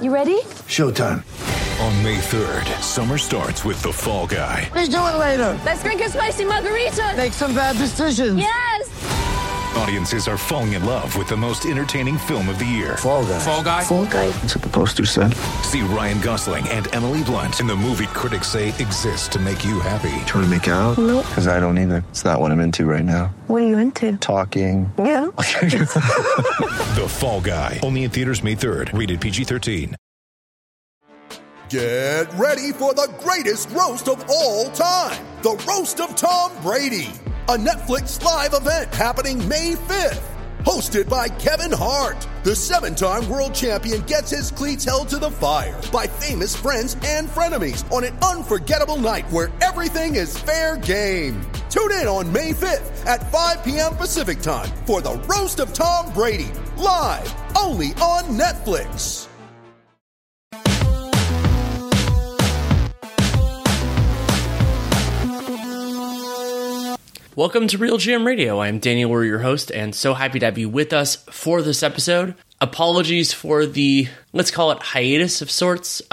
You ready? Showtime. On May 3rd, summer starts with The Fall Guy. Let's do it later. Let's drink a spicy margarita. Make some bad decisions. Yes! Audiences are falling in love with the most entertaining film of the year. Fall Guy. Fall Guy? Fall Guy. That's what the poster said. See Ryan Gosling and Emily Blunt in the movie critics say exists to make you happy. Trying to make it out? Nope. Because I don't either. It's not what I'm into right now. What are you into? Talking. Yeah. The Fall Guy. Only in theaters May 3rd. Rated PG-13. Get ready for the greatest roast of all time. The Roast of Tom Brady. A Netflix live event happening May 5th. Hosted by Kevin Hart. The 7-time world champion gets his cleats held to the fire by famous friends and frenemies on an unforgettable night where everything is fair game. Tune in on May 5th at 5 p.m. Pacific time for the Roast of Tom Brady. Live only on Netflix. Welcome to Real GM Radio. I'm Daniel, we're your host, and so happy to have you with us for this episode. Apologies for the, let's call it hiatus of sorts.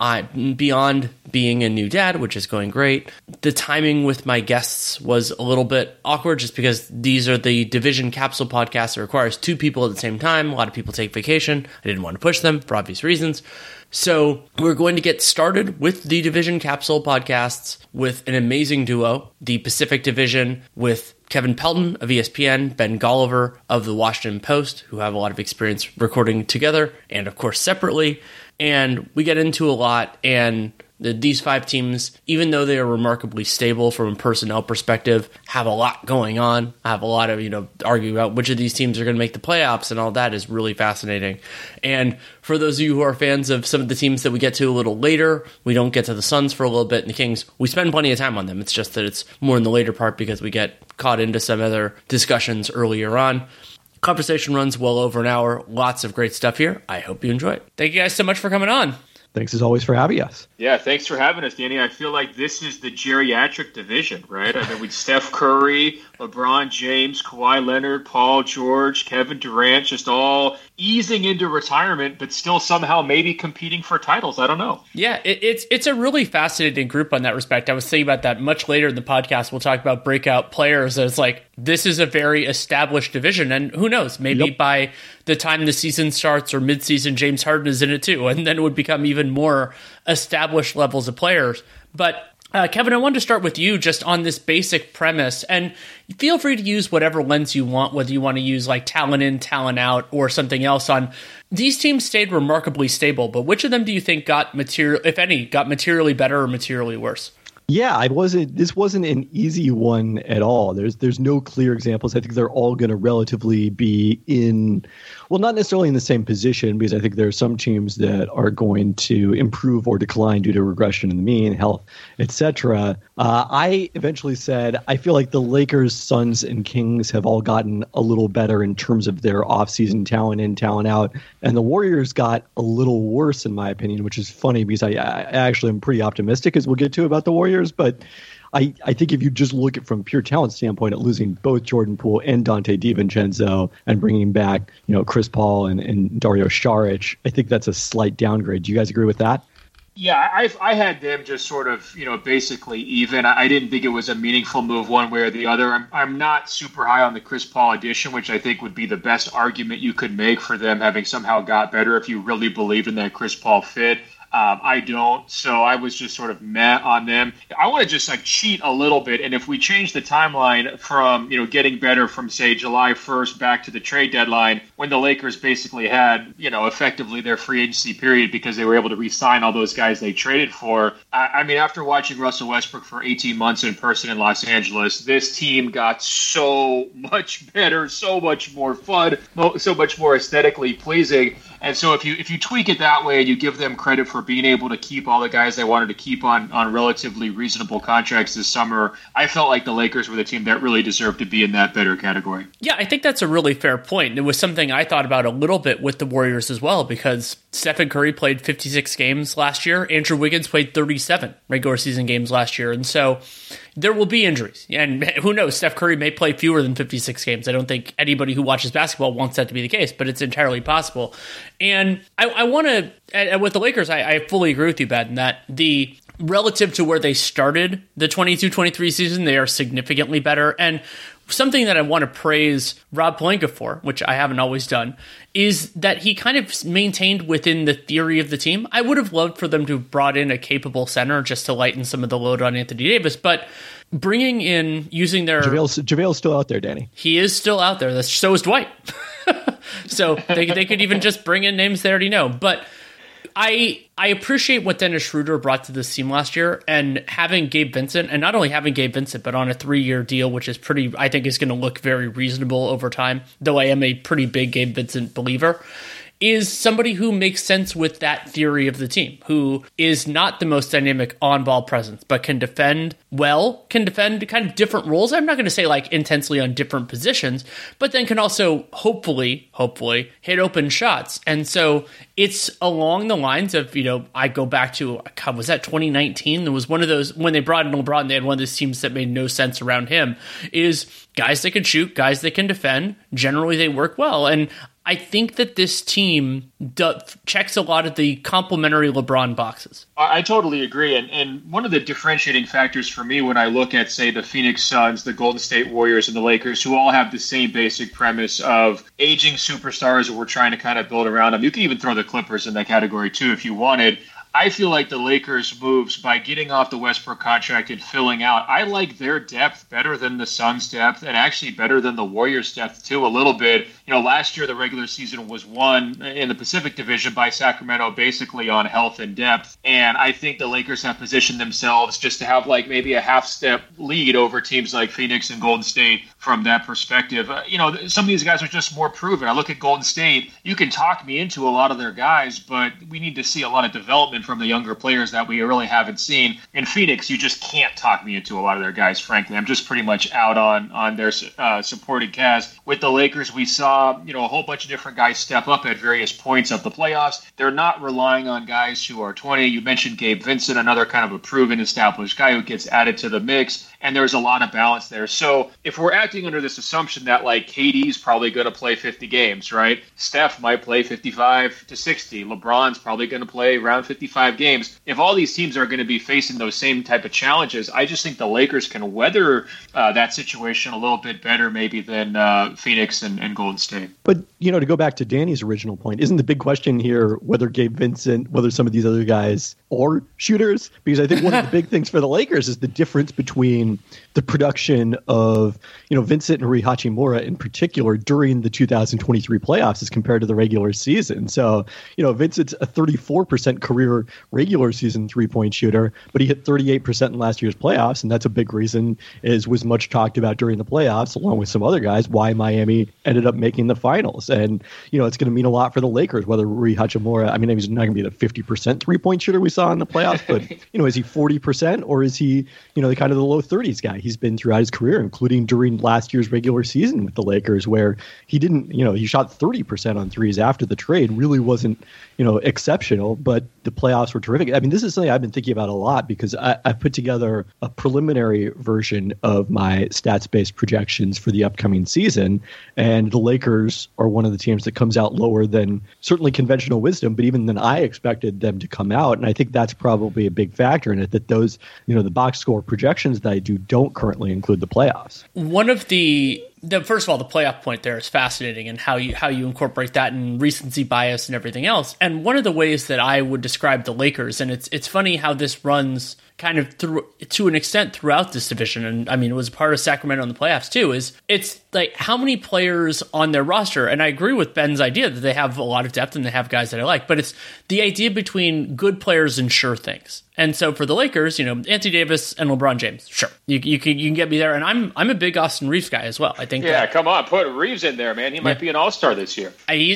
Beyond being a new dad, which is going great, the timing with my guests was a little bit awkward just because these are the Division Capsule podcasts that requires two people at the same time. A lot of people take vacation. I didn't want to push them for obvious reasons. So we're going to get started with the Division Capsule podcasts with an amazing duo, the Pacific Division with Kevin Pelton of ESPN, Ben Golliver of the Washington Post, who have a lot of experience recording together and, of course, separately. And we get into a lot, and these five teams, even though they are remarkably stable from a personnel perspective, have a lot going on. I have a lot of, arguing about which of these teams are going to make the playoffs, and all that is really fascinating. And for those of you who are fans of some of the teams that we get to a little later, we don't get to the Suns for a little bit, and the Kings, we spend plenty of time on them. It's just that it's more in the later part because we get caught into some other discussions earlier on. Conversation runs well over an hour. Lots of great stuff here. I hope you enjoy it. Thank you guys so much for coming on. Thanks as always for having us. Yeah, thanks for having us, Danny. I feel like this is the geriatric division, right? I mean, with Steph Curry, LeBron James, Kawhi Leonard, Paul George, Kevin Durant, just all easing into retirement, but still somehow maybe competing for titles. I don't know. Yeah, it's a really fascinating group on that respect. I was thinking about that much later in the podcast. We'll talk about breakout players. It's like, this is a very established division, and who knows, maybe by the time the season starts or midseason, James Harden is in it too, and then it would become even more established levels of players. But Kevin, I wanted to start with you just on this basic premise, and feel free to use whatever lens you want, whether you want to use like talent in, talent out, or something else on. These teams stayed remarkably stable, but which of them do you think got if any, got materially better or materially worse? Yeah, this wasn't an easy one at all. There's no clear examples. I think they're all going to relatively be not necessarily in the same position, because I think there are some teams that are going to improve or decline due to regression in the mean, health, etc. I eventually said, I feel like the Lakers, Suns, and Kings have all gotten a little better in terms of their offseason talent in, talent out. And the Warriors got a little worse, in my opinion, which is funny because I actually am pretty optimistic, as we'll get to, about the Warriors. But I think if you just look at from pure talent standpoint at losing both Jordan Poole and Dante DiVincenzo and bringing back, Chris Paul and Dario Saric, I think that's a slight downgrade. Do you guys agree with that? Yeah, I had them just sort of, basically even. I didn't think it was a meaningful move one way or the other. I'm not super high on the Chris Paul addition, which I think would be the best argument you could make for them having somehow got better if you really believed in that Chris Paul fit. I don't, so I was just sort of meh on them. I want to just cheat a little bit, and if we change the timeline from getting better from say July 1st back to the trade deadline, when the Lakers basically had effectively their free agency period because they were able to re-sign all those guys they traded for. I mean, after watching Russell Westbrook for 18 months in person in Los Angeles, this team got so much better, so much more fun, so much more aesthetically pleasing. And so if you tweak it that way and you give them credit for being able to keep all the guys they wanted to keep on relatively reasonable contracts this summer, I felt like the Lakers were the team that really deserved to be in that better category. Yeah, I think that's a really fair point. It was something I thought about a little bit with the Warriors as well, because Stephen Curry played 56 games last year. Andrew Wiggins played 37 regular season games last year. And so there will be injuries. And who knows, Steph Curry may play fewer than 56 games. I don't think anybody who watches basketball wants that to be the case, but it's entirely possible. And I want to, with the Lakers, I fully agree with you, Ben, that relative to where they started the 22-23 season, they are significantly better. And something that I want to praise Rob Pelinka for, which I haven't always done, is that he kind of maintained within the theory of the team. I would have loved for them to have brought in a capable center just to lighten some of the load on Anthony Davis, but bringing in, using their... JaVale's still out there, Danny. He is still out there. So is Dwight. So they could even just bring in names they already know. But I appreciate what Dennis Schroeder brought to this team last year, and having Gabe Vincent, and not only having Gabe Vincent, but on a 3-year deal, which is I think is going to look very reasonable over time, though I am a pretty big Gabe Vincent believer, is somebody who makes sense with that theory of the team, who is not the most dynamic on-ball presence, but can defend well, can defend kind of different roles. I'm not going to say like intensely on different positions, but then can also hopefully hit open shots. And so it's along the lines of, I go back to, God, was that 2019? There was one of those, when they brought in LeBron, they had one of those teams that made no sense around him, is guys that can shoot, guys that can defend. Generally, they work well. And I think that this team checks a lot of the complementary LeBron boxes. I totally agree. And one of the differentiating factors for me when I look at, say, the Phoenix Suns, the Golden State Warriors, and the Lakers, who all have the same basic premise of aging superstars that we're trying to kind of build around them. You can even throw the Clippers in that category, too, if you wanted. I feel like the Lakers' moves by getting off the Westbrook contract and filling out, I like their depth better than the Suns' depth, and actually better than the Warriors' depth, too, a little bit. Last year the regular season was won in the Pacific Division by Sacramento basically on health and depth, and I think the Lakers have positioned themselves just to have like maybe a half-step lead over teams like Phoenix and Golden State from that perspective. Some of these guys are just more proven. I look at Golden State, you can talk me into a lot of their guys, but we need to see a lot of development from the younger players that we really haven't seen. In Phoenix, you just can't talk me into a lot of their guys, frankly. I'm just pretty much out on their supporting cast. With the Lakers, we saw a whole bunch of different guys step up at various points of the playoffs. They're not relying on guys who are 20. You mentioned Gabe Vincent, another kind of a proven, established guy who gets added to the mix, and there's a lot of balance there. So if we're acting under this assumption that like KD's probably going to play 50 games, right? Steph might play 55 to 60. LeBron's probably going to play around 55 games. If all these teams are going to be facing those same type of challenges, I just think the Lakers can weather that situation a little bit better maybe than Phoenix and Golden State. But, to go back to Danny's original point, isn't the big question here whether Gabe Vincent, whether some of these other guys are shooters? Because I think one of the big things for the Lakers is the difference between the production of, Vincent and Rui Hachimura in particular during the 2023 playoffs as compared to the regular season. So, Vincent's a 34% career regular season three-point shooter, but he hit 38% in last year's playoffs, and that's a big reason, was much talked about during the playoffs, along with some other guys, why Miami ended up making the finals. And, it's going to mean a lot for the Lakers, whether Rui Hachimura, he's not going to be the 50% three-point shooter we saw in the playoffs, but, is he 40% or is he, the kind of the low 30s guy he's been throughout his career, including during last year's regular season with the Lakers, where he didn't, he shot 30% on threes after the trade, really wasn't, exceptional, but the playoffs were terrific. This is something I've been thinking about a lot because I put together a preliminary version of my stats-based projections for the upcoming season, and the Lakers are one of the teams that comes out lower than certainly conventional wisdom, but even than I expected them to come out. And I think that's probably a big factor in it, that those, the box score projections that I do don't currently include the playoffs. One of the first of all, the playoff point there is fascinating, and how you incorporate that in recency bias and everything else. And one of the ways that I would describe the Lakers, and it's funny how this runs kind of to an extent throughout this division, and it was part of Sacramento in the playoffs too, is it's like how many players on their roster, and I agree with Ben's idea that they have a lot of depth and they have guys that I like, but it's the idea between good players and sure things. And so for the Lakers, Anthony Davis and LeBron James, sure, you can get me there, and I'm a big Austin Reeves guy as well. I think. Yeah, come on, put Reeves in there, man. He might be an all-star this year.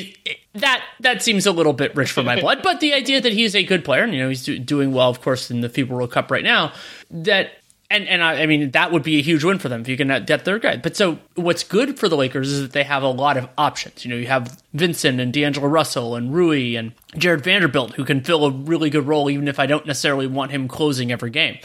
That seems a little bit rich for my blood, but the idea that he's a good player, and he's doing well, of course, in the FIBA World Cup right now, that. And that would be a huge win for them if you can get their guy. But so what's good for the Lakers is that they have a lot of options. You have Vincent and D'Angelo Russell and Rui and Jared Vanderbilt, who can fill a really good role, even if I don't necessarily want him closing every game.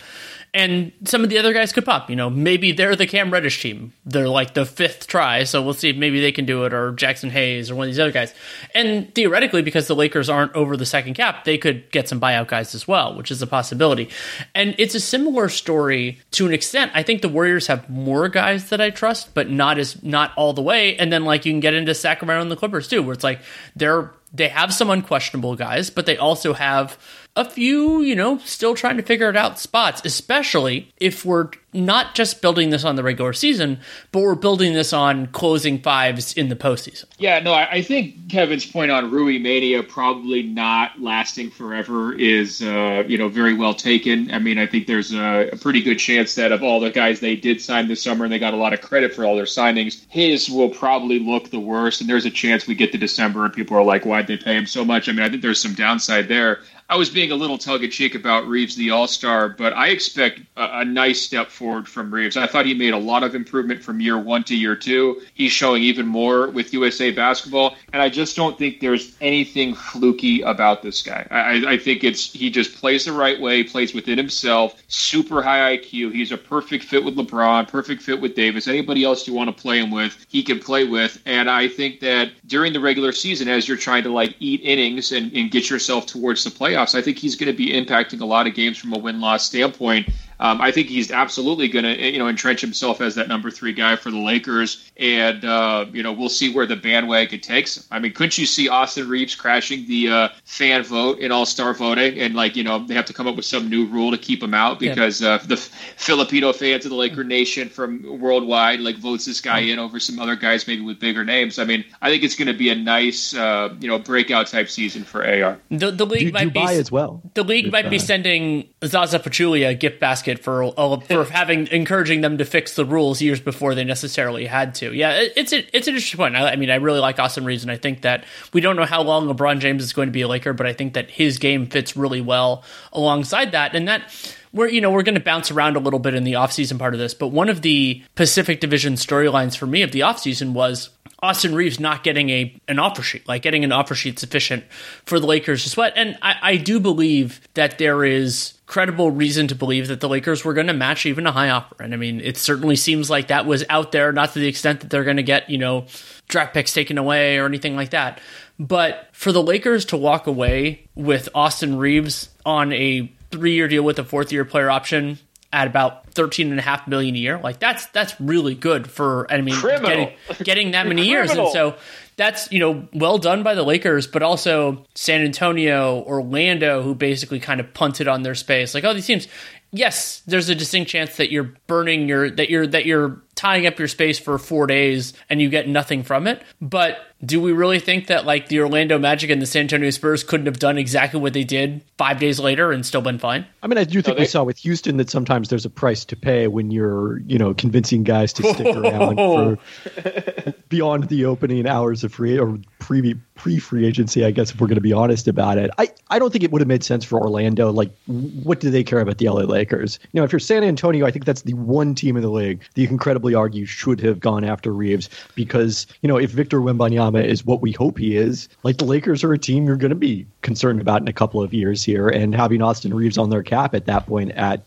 And some of the other guys could pop. Maybe they're the Cam Reddish team. They're like the 5th try, so we'll see if maybe they can do it, or Jackson Hayes or one of these other guys. And theoretically, because the Lakers aren't over the second cap, they could get some buyout guys as well, which is a possibility. And it's a similar story to an extent. I think the Warriors have more guys that I trust, but not all the way. And then like you can get into Sacramento and the Clippers too, where it's like they have some unquestionable guys, but they also have a few, still trying to figure it out spots, especially if we're not just building this on the regular season, but we're building this on closing fives in the postseason. Yeah, no, I think Kevin's point on Rui Mania probably not lasting forever is, very well taken. I mean, I think there's a pretty good chance that of all the guys they did sign this summer, and they got a lot of credit for all their signings, his will probably look the worst. And there's a chance we get to December and people are like, why'd they pay him so much? I mean, I think there's some downside there. I was being a little tongue-in-cheek about Reeves, the All-Star, but I expect a nice step forward from Reeves. I thought he made a lot of improvement from year 1 to year 2. He's showing even more with USA Basketball, and I just don't think there's anything fluky about this guy. I think he just plays the right way, plays within himself, super high IQ. He's a perfect fit with LeBron, perfect fit with Davis. Anybody else you want to play him with, he can play with, and I think that during the regular season, as you're trying to eat innings and get yourself towards the playoffs, I think he's going to be impacting a lot of games from a win-loss standpoint. I think he's absolutely going to, entrench himself as that number 3 guy for the Lakers. And, we'll see where the bandwagon takes him. I mean, couldn't you see Austin Reeves crashing the fan vote in All-Star voting? And, they have to come up with some new rule to keep him out because the Filipino fans of the Laker Nation from worldwide, votes this guy in over some other guys maybe with bigger names. I mean, I think it's going to be a nice, breakout type season for AR. The league might be as well. The league might be sending Zaza Pachulia a gift basket for encouraging them to fix the rules years before they necessarily had to. Yeah, it's an interesting point. I mean, I really like Austin Reeves, and I think that we don't know how long LeBron James is going to be a Laker, but I think that his game fits really well alongside that, and that. We're going to bounce around a little bit in the offseason part of this, but one of the Pacific Division storylines for me of the offseason was Austin Reeves not getting an offer sheet, getting an offer sheet sufficient for the Lakers to sweat. And I do believe that there is credible reason to believe that the Lakers were going to match even a high offer. And I mean, it certainly seems like that was out there, not to the extent that they're going to get, draft picks taken away or anything like that. But for the Lakers to walk away with Austin Reeves on a 3-year deal with a 4th-year player option at about $13.5 million a year, that's really good for, getting that many years. And so that's, well done by the Lakers, but also San Antonio, Orlando, who basically kind of punted on their space. These teams, yes, there's a distinct chance that you're burning that you're tying up your space for 4 days and you get nothing from it. But do we really think that the Orlando Magic and the San Antonio Spurs couldn't have done exactly what they did 5 days later and still been fine? I mean, I do think we saw with Houston that sometimes there's a price to pay when you're, convincing guys to stick around for beyond the opening hours of pre-free agency, I guess, if we're going to be honest about it. I don't think it would have made sense for Orlando. What do they care about the LA Lakers? If you're San Antonio, I think that's the one team in the league that you can credibly argue should have gone after Reeves because, if Victor Wembanyama is what we hope he is, the Lakers are a team you're going to be concerned about in a couple of years here, and having Austin Reeves on their cap at that point at,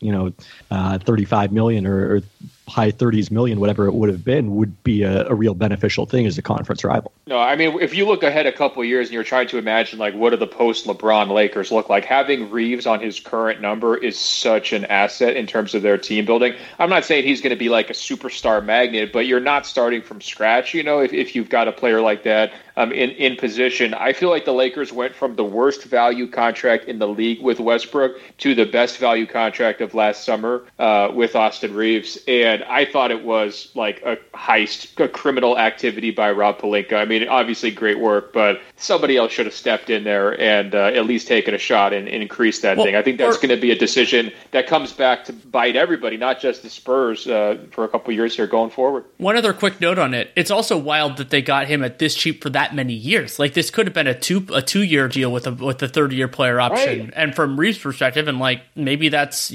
$35 million or high 30s million, whatever it would have been, would be a real beneficial thing as a conference rival. No, I mean, if you look ahead a couple of years and you're trying to imagine, what do the post-LeBron Lakers look like, having Reeves on his current number is such an asset in terms of their team building. I'm not saying he's going to be a superstar magnet, but you're not starting from scratch, if you've got a player like that in position. I feel like the Lakers went from the worst value contract in the league with Westbrook to the best value contract of last summer with Austin Reeves. And I thought it was a heist, a criminal activity by Rob Pelinka. I mean, obviously great work, but somebody else should have stepped in there and at least taken a shot and increased that thing. I think that's going to be a decision that comes back to bite everybody, not just the Spurs, for a couple of years here going forward. One other quick note on it. It's also wild that they got him at this cheap for that that many years. Like, this could have been a 2-year deal with a third-year player option. Right. And from Reeves' perspective, and like, maybe that's,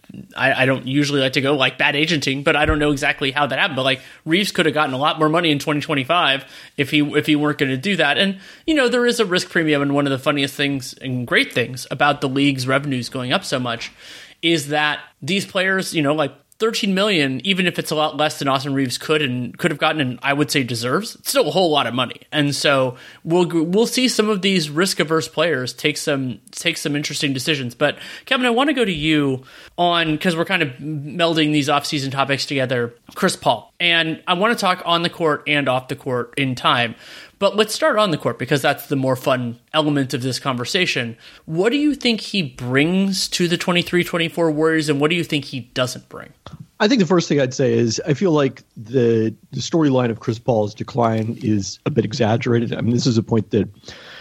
I don't usually like to go like bad agenting, but I don't know exactly how that happened. But like, Reeves could have gotten a lot more money in 2025 if he weren't going to do that. And there is a risk premium, and one of the funniest things and great things about the league's revenues going up so much is that these players, like $13 million, even if it's a lot less than Austin Reeves could have gotten, and I would say deserves, it's still a whole lot of money. And so we'll see some of these risk averse players take some interesting decisions. But Kevin, I want to go to you because we're kind of melding these offseason topics together. Chris Paul, and I want to talk on the court and off the court in time. But let's start on the court because that's the more fun element of this conversation. What do you think he brings to the 23-24 Warriors, and what do you think he doesn't bring? I think the first thing I'd say is I feel like the storyline of Chris Paul's decline is a bit exaggerated. I mean, this is a point that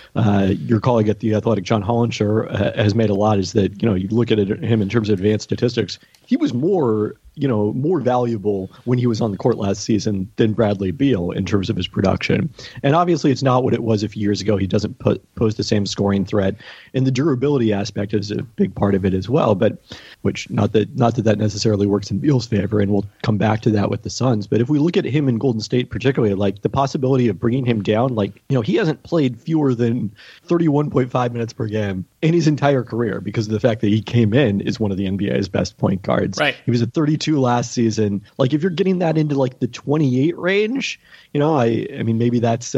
your colleague at The Athletic, John Hollensher, has made a lot, is that, you look at him in terms of advanced statistics, he was more valuable when he was on the court last season than Bradley Beal in terms of his production. And obviously it's not what it was a few years ago. He doesn't pose the same scoring threat, and the durability aspect is a big part of it as well, but which not that necessarily works in Beal's favor. And we'll come back to that with the Suns. But if we look at him in Golden State, particularly, like the possibility of bringing him down, he hasn't played fewer than 31.5 minutes per game in his entire career because of the fact that he came in as one of the NBA's best point guards. Right. He was at 32 last season. Like, if you're getting that into like the 28 range, I mean, maybe that's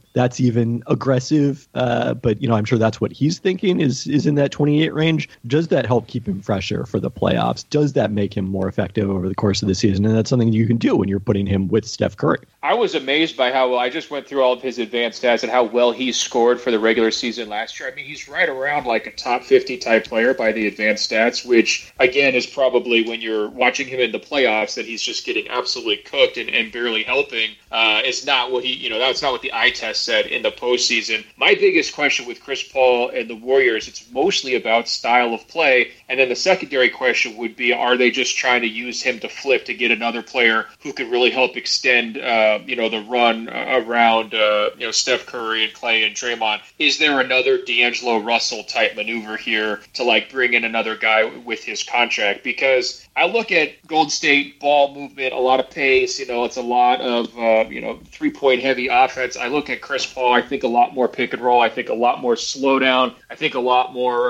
even aggressive. But I'm sure that's what he's thinking is in that 28 range. Does that help keep him fresher for the playoffs? Does that make him more effective over the course of the season? And that's something you can do when you're putting him with Steph Curry. I was amazed by how well, I just went through all of his advanced stats and how well he scored for the regular season last year. I mean, he's right around like a top 50 type player by the advanced stats, which again is probably, when you're watching him in the playoffs, that he's just getting absolutely cooked and barely helping. Is not what that's not what the eye test said in the postseason. My biggest question with Chris Paul and the Warriors, it's mostly about style of play. And then the secondary question would be, are they just trying to use him to flip to get another player who could really help extend, the run around, Steph Curry and Clay and Draymond? Is there another D'Angelo Russell type maneuver here to like bring in another guy with his contract? Because I look at Golden State ball movement, a lot of pace, it's a lot of, 3-point heavy offense. I look at Chris Paul, I think a lot more pick and roll. I think a lot more slowdown. I think a lot more,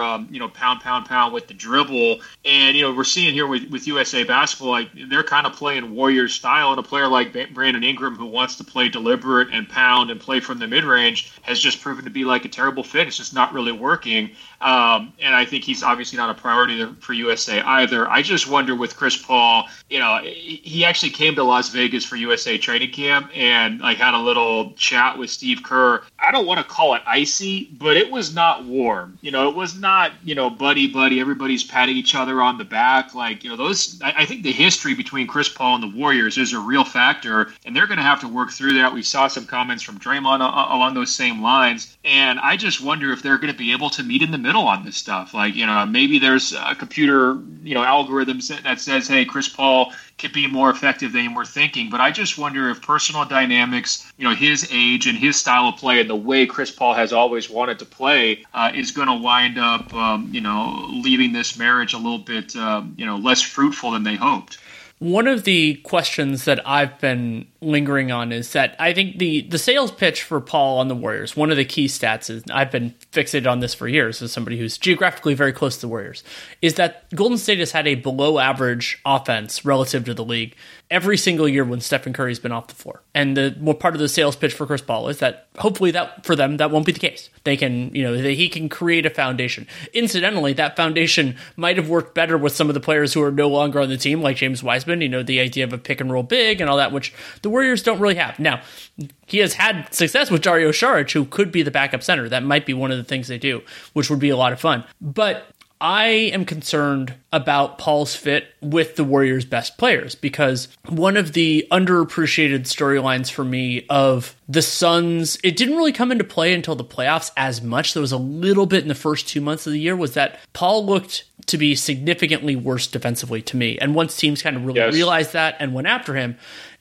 pound with the dribble. And, we're seeing here with USA Basketball, like they're kind of playing Warrior style, and a player like Brandon Ingram, who wants to play deliberate and pound and play from the mid-range, has just proven to be like a terrible fit. It's just not really working. And I think he's obviously not a priority for USA either. I just wonder with Chris Paul, he actually came to Las Vegas for USA training camp and like had a little chat with Steve Kerr. I don't want to call it icy, but it was not warm. It was not, buddy, everybody's patting each other on the back. Like, I think the history between Chris Paul and the Warriors is a real factor, and they're going to have to work through that. We saw some comments from Draymond along those same lines. And I just wonder if they're going to be able to meet in the middle on this stuff. Like, maybe there's a computer, algorithm that says, hey, Chris Paul could be more effective than we're thinking. But I just wonder if personal dynamics, his age and his style of play and the way Chris Paul has always wanted to play is going to wind up, leaving this marriage a little bit, less fruitful than they hoped. One of the questions that I've been lingering on is that I think the sales pitch for Paul on the Warriors, one of the key stats is, I've been fixated on this for years as somebody who's geographically very close to the Warriors, is that Golden State has had a below average offense relative to the league every single year when Stephen Curry's been off the floor. And the more part of the sales pitch for Chris Paul is that hopefully that for them, that won't be the case. They can, he can create a foundation. Incidentally, that foundation might have worked better with some of the players who are no longer on the team, like James Wiseman, the idea of a pick and roll big and all that, which the Warriors don't really have. Now, he has had success with Dario Saric, who could be the backup center. That might be one of the things they do, which would be a lot of fun. But I am concerned about Paul's fit with the Warriors' best players, because one of the underappreciated storylines for me of the Suns, it didn't really come into play until the playoffs as much. There was a little bit in the first 2 months of the year, was that Paul looked to be significantly worse defensively to me. And once teams kind of really realized that and went after him,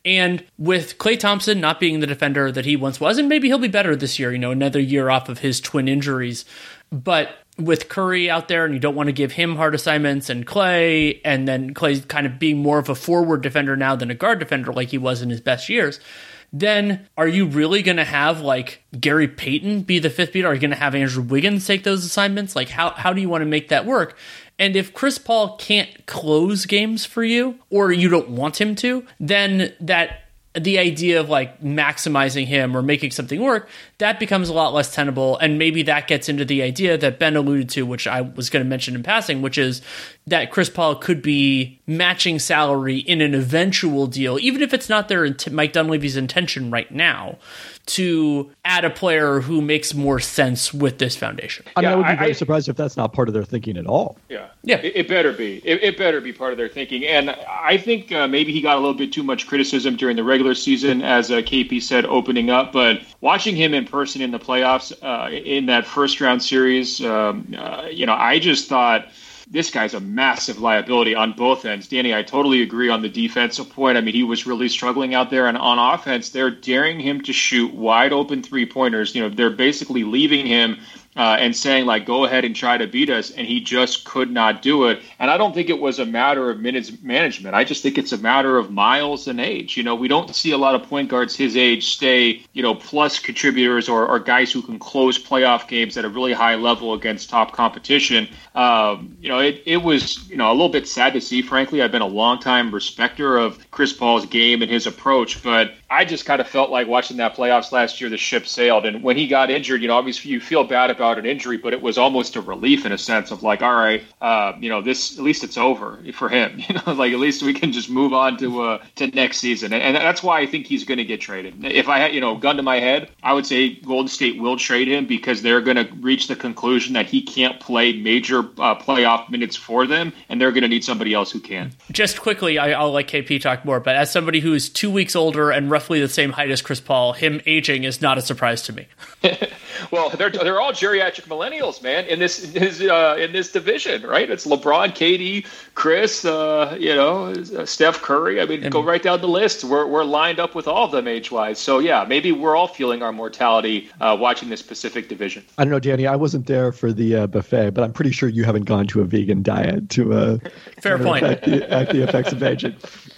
And with Klay Thompson not being the defender that he once was, and maybe he'll be better this year, another year off of his twin injuries. But with Curry out there, and you don't want to give him hard assignments, and Klay, and then Klay kind of being more of a forward defender now than a guard defender like he was in his best years, then are you really going to have like Gary Payton be the fifth beater? Are you going to have Andrew Wiggins take those assignments? Like how do you want to make that work? And if Chris Paul can't close games for you, or you don't want him to, then the idea of like maximizing him or making something work, that becomes a lot less tenable. And maybe that gets into the idea that Ben alluded to, which I was going to mention in passing, which is that Chris Paul could be matching salary in an eventual deal, even if it's not Mike Dunleavy's intention right now, to add a player who makes more sense with this foundation. I mean, I would be very surprised if that's not part of their thinking at all. Yeah. It better be. It better be part of their thinking. And I think maybe he got a little bit too much criticism during the regular season, as KP said, opening up. But watching him in person in the playoffs, in that first round series, I just thought, this guy's a massive liability on both ends. Danny, I totally agree on the defensive point. I mean, he was really struggling out there. And on offense, they're daring him to shoot wide open three-pointers. They're basically leaving him and saying, like, go ahead and try to beat us. And he just could not do it. And I don't think it was a matter of minutes management. I just think it's a matter of miles and age. We don't see a lot of point guards his age stay, plus contributors or guys who can close playoff games at a really high level against top competition. It was, a little bit sad to see, frankly. I've been a longtime respecter of Chris Paul's game and his approach, but I just kind of felt like watching that playoffs last year, the ship sailed. And when he got injured, obviously you feel bad about an injury, but it was almost a relief in a sense of like, all right, this, at least it's over for him. Like at least we can just move on to next season. And that's why I think he's going to get traded. If I had, gun to my head, I would say Golden State will trade him because they're going to reach the conclusion that he can't play major playoff minutes for them, and they're going to need somebody else who can. Just quickly, I'll let KP talk more, but as somebody who is 2 weeks older and roughly the same height as Chris Paul, him aging is not a surprise to me. Well, they're all geriatric millennials, man, in this division, right? It's LeBron, KD, Chris, Steph Curry. I mean, go right down the list. We're lined up with all of them age-wise. So, yeah, maybe we're all feeling our mortality watching this Pacific division. I don't know, Danny. I wasn't there for the buffet, but I'm pretty sure you haven't gone to a vegan diet to fair point. Affect the effects of aging.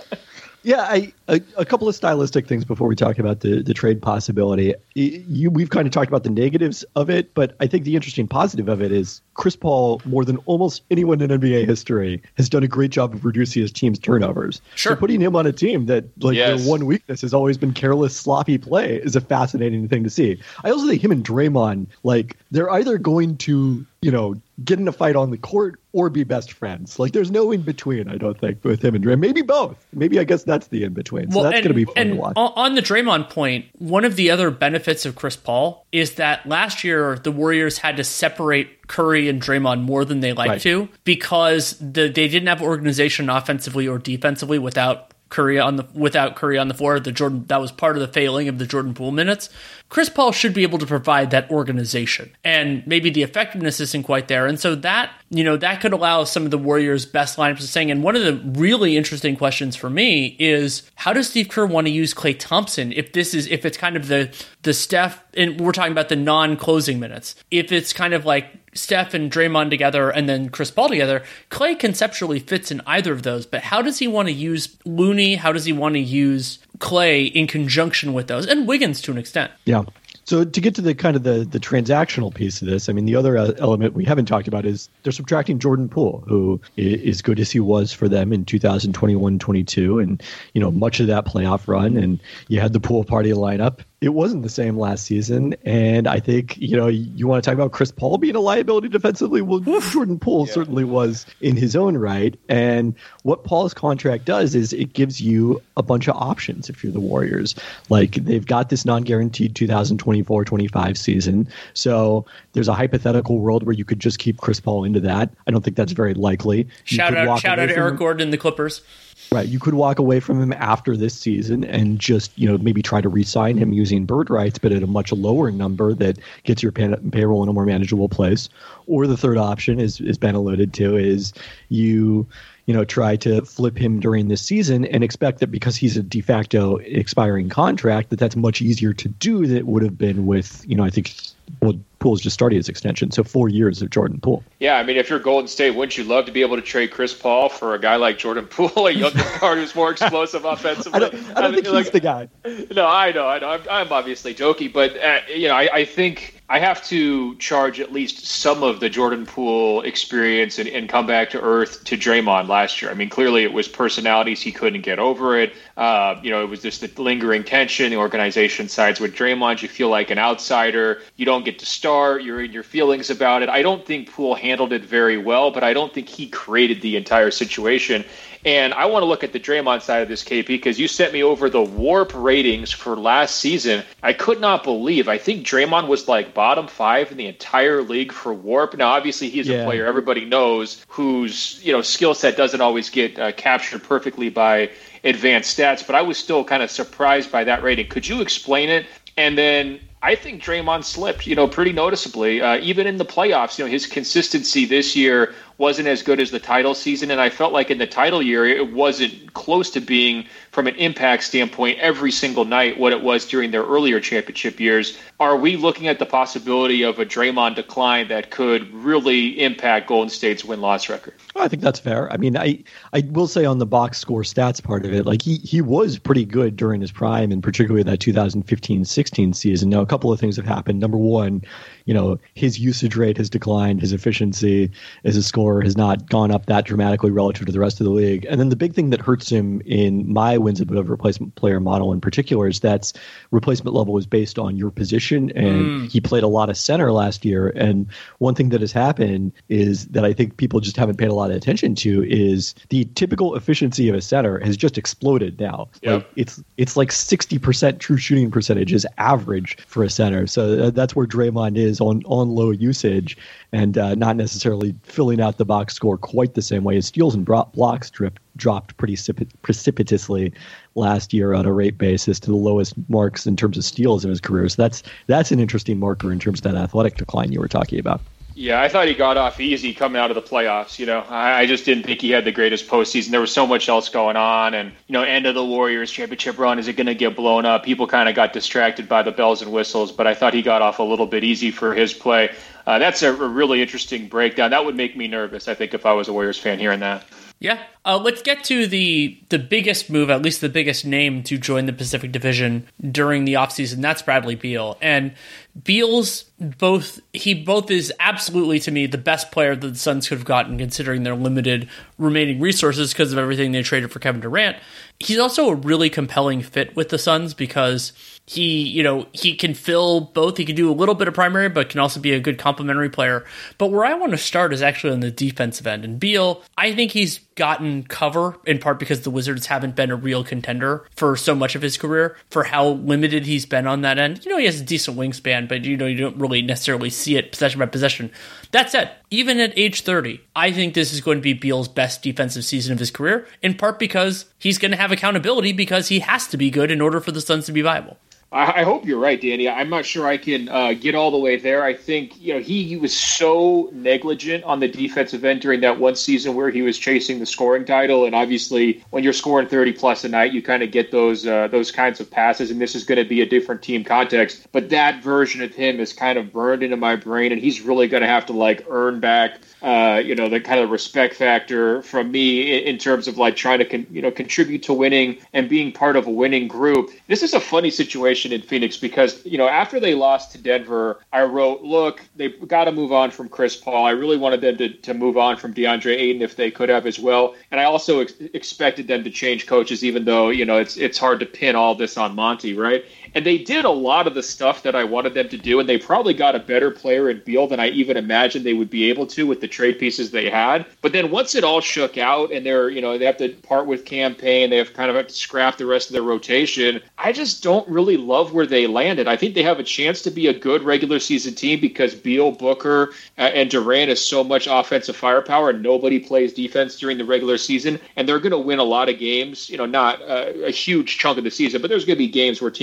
Yeah, a couple of stylistic things before we talk about the trade possibility. We've kind of talked about the negatives of it, but I think the interesting positive of it is Chris Paul, more than almost anyone in NBA history, has done a great job of reducing his team's turnovers. Sure. So putting him on a team that their one weakness has always been careless, sloppy play is a fascinating thing to see. I also think him and Draymond, they're either going to, get in a fight on the court or be best friends. There's no in between, I don't think, with him and Draymond. Maybe both. Maybe I guess that's the in between. So that's going to be fun to watch. On the Draymond point, one of the other benefits of Chris Paul is that last year the Warriors had to separate Curry and Draymond more than they like to because they didn't have organization offensively or defensively without Curry on the floor. That was part of the failing of the Jordan Poole minutes. Chris Paul should be able to provide that organization, and maybe the effectiveness isn't quite there. And so that could allow some of the Warriors' best lineups to sing. And one of the really interesting questions for me is, how does Steve Kerr want to use Klay Thompson if it's kind of the Steph, and we're talking about the non-closing minutes, if it's kind of like Steph and Draymond together and then Chris Paul together, Klay conceptually fits in either of those, but how does he want to use Looney? How does he want to use Klay in conjunction with those? And Wiggins to an extent. Yeah. So to get to the kind of the transactional piece of this, I mean, the other element we haven't talked about is they're subtracting Jordan Poole, who is good as he was for them in 2021-22, and much of that playoff run, and you had the Poole party lineup. It wasn't the same last season, and I think you want to talk about Chris Paul being a liability defensively. Well, Jordan Poole certainly was in his own right, and what Paul's contract does is it gives you a bunch of options if you're the Warriors. They've got this non-guaranteed 2024-25 season, so there's a hypothetical world where you could just keep Chris Paul into that. I don't think that's very likely. Shout out to Eric Gordon and the Clippers. Right. You could walk away from him after this season and just, maybe try to re-sign him using bird rights, but at a much lower number that gets your payroll in a more manageable place. Or the third option, is Ben alluded to, is you try to flip him during this season and expect that because he's a de facto expiring contract, that's much easier to do than it would have been with, I think, Poole's just started his extension, so 4 years of Jordan Poole. Yeah, I mean, if you're Golden State, wouldn't you love to be able to trade Chris Paul for a guy like Jordan Poole, a younger guard who's more explosive offensively? I don't think he's the guy. No, I know. I'm obviously joking, but I think I have to charge at least some of the Jordan Poole experience and come back to earth to Draymond last year. I mean, clearly it was personalities. He couldn't get over it. It was just the lingering tension. The organization sides with Draymond. You feel like an outsider. You don't get to start. You're in your feelings about it. I don't think Poole handled it very well, but I don't think he created the entire situation. And I want to look at the Draymond side of this, KP, because you sent me over the WARP ratings for last season. I could not believe. I think Draymond was like bottom 5 in the entire league for WARP. Now, obviously, he's a player everybody knows whose skill set doesn't always get captured perfectly by advanced stats. But I was still kind of surprised by that rating. Could you explain it? And then I think Draymond slipped, pretty noticeably. Even in the playoffs, his consistency this year wasn't as good as the title season. And I felt like in the title year, it wasn't close to being, from an impact standpoint, every single night what it was during their earlier championship years. Are we looking at the possibility of a Draymond decline that could really impact Golden State's win-loss record? I think that's fair. I mean, I will say on the box score stats part of it, like he was pretty good during his prime, and particularly that 2015-16 season. Now, a couple of things have happened. Number one, his usage rate has declined. His efficiency as a scorer has not gone up that dramatically relative to the rest of the league. And then the big thing that hurts him in my wins above replacement player model in particular is that's replacement level is based on your position. And he played a lot of center last year. And one thing that has happened is that I think people just haven't paid a lot of attention to is the typical efficiency of a center has just exploded now. Yep. Like it's like 60% true shooting percentage is average for a center. So that's where Draymond is on low usage and not necessarily filling out the box score quite the same way. His steals and blocks dropped pretty precipitously last year on a rate basis to the lowest marks in terms of steals in his career. So that's an interesting marker in terms of that athletic decline you were talking about. Yeah, I thought he got off easy coming out of the playoffs. I just didn't think he had the greatest postseason. There was so much else going on. And, end of the Warriors championship run, is it going to get blown up? People kind of got distracted by the bells and whistles, but I thought he got off a little bit easy for his play. That's a really interesting breakdown. That would make me nervous, I think, if I was a Warriors fan hearing that. Yeah. Let's get to the biggest move, at least the biggest name to join the Pacific Division during the offseason. That's Bradley Beal. And Beal's both is absolutely, to me, the best player that the Suns could have gotten considering their limited remaining resources because of everything they traded for Kevin Durant. He's also a really compelling fit with the Suns because he can fill both. He can do a little bit of primary, but can also be a good complementary player. But where I want to start is actually on the defensive end. And Beal, I think he's gotten cover in part because the Wizards haven't been a real contender for so much of his career, for how limited he's been on that end. He has a decent wingspan, but you don't really necessarily see it possession by possession. That said, even at age 30, I think this is going to be Beal's best defensive season of his career, in part because he's going to have accountability because he has to be good in order for the Suns to be viable. I hope you're right, Danny. I'm not sure I can get all the way there. I think he was so negligent on the defensive end during that one season where he was chasing the scoring title. And obviously, when you're scoring 30-plus a night, you kind of get those kinds of passes. And this is going to be a different team context. But that version of him is kind of burned into my brain, and he's really going to have to earn back the kind of respect factor from me in terms of trying to contribute to winning and being part of a winning group. This is a funny situation in Phoenix because, after they lost to Denver, I wrote, look, they've got to move on from Chris Paul. I really wanted them to move on from DeAndre Ayton if they could have as well. And I also expected them to change coaches, even though, it's hard to pin all this on Monty, right? And they did a lot of the stuff that I wanted them to do, and they probably got a better player in Beal than I even imagined they would be able to with the trade pieces they had. But then once it all shook out and they have to part with Cam Payne, they have to scrap the rest of their rotation, I just don't really love where they landed. I think they have a chance to be a good regular season team because Beal, Booker, and Durant is so much offensive firepower, and nobody plays defense during the regular season, and they're going to win a lot of games, not a huge chunk of the season, but there's going to be games where teams just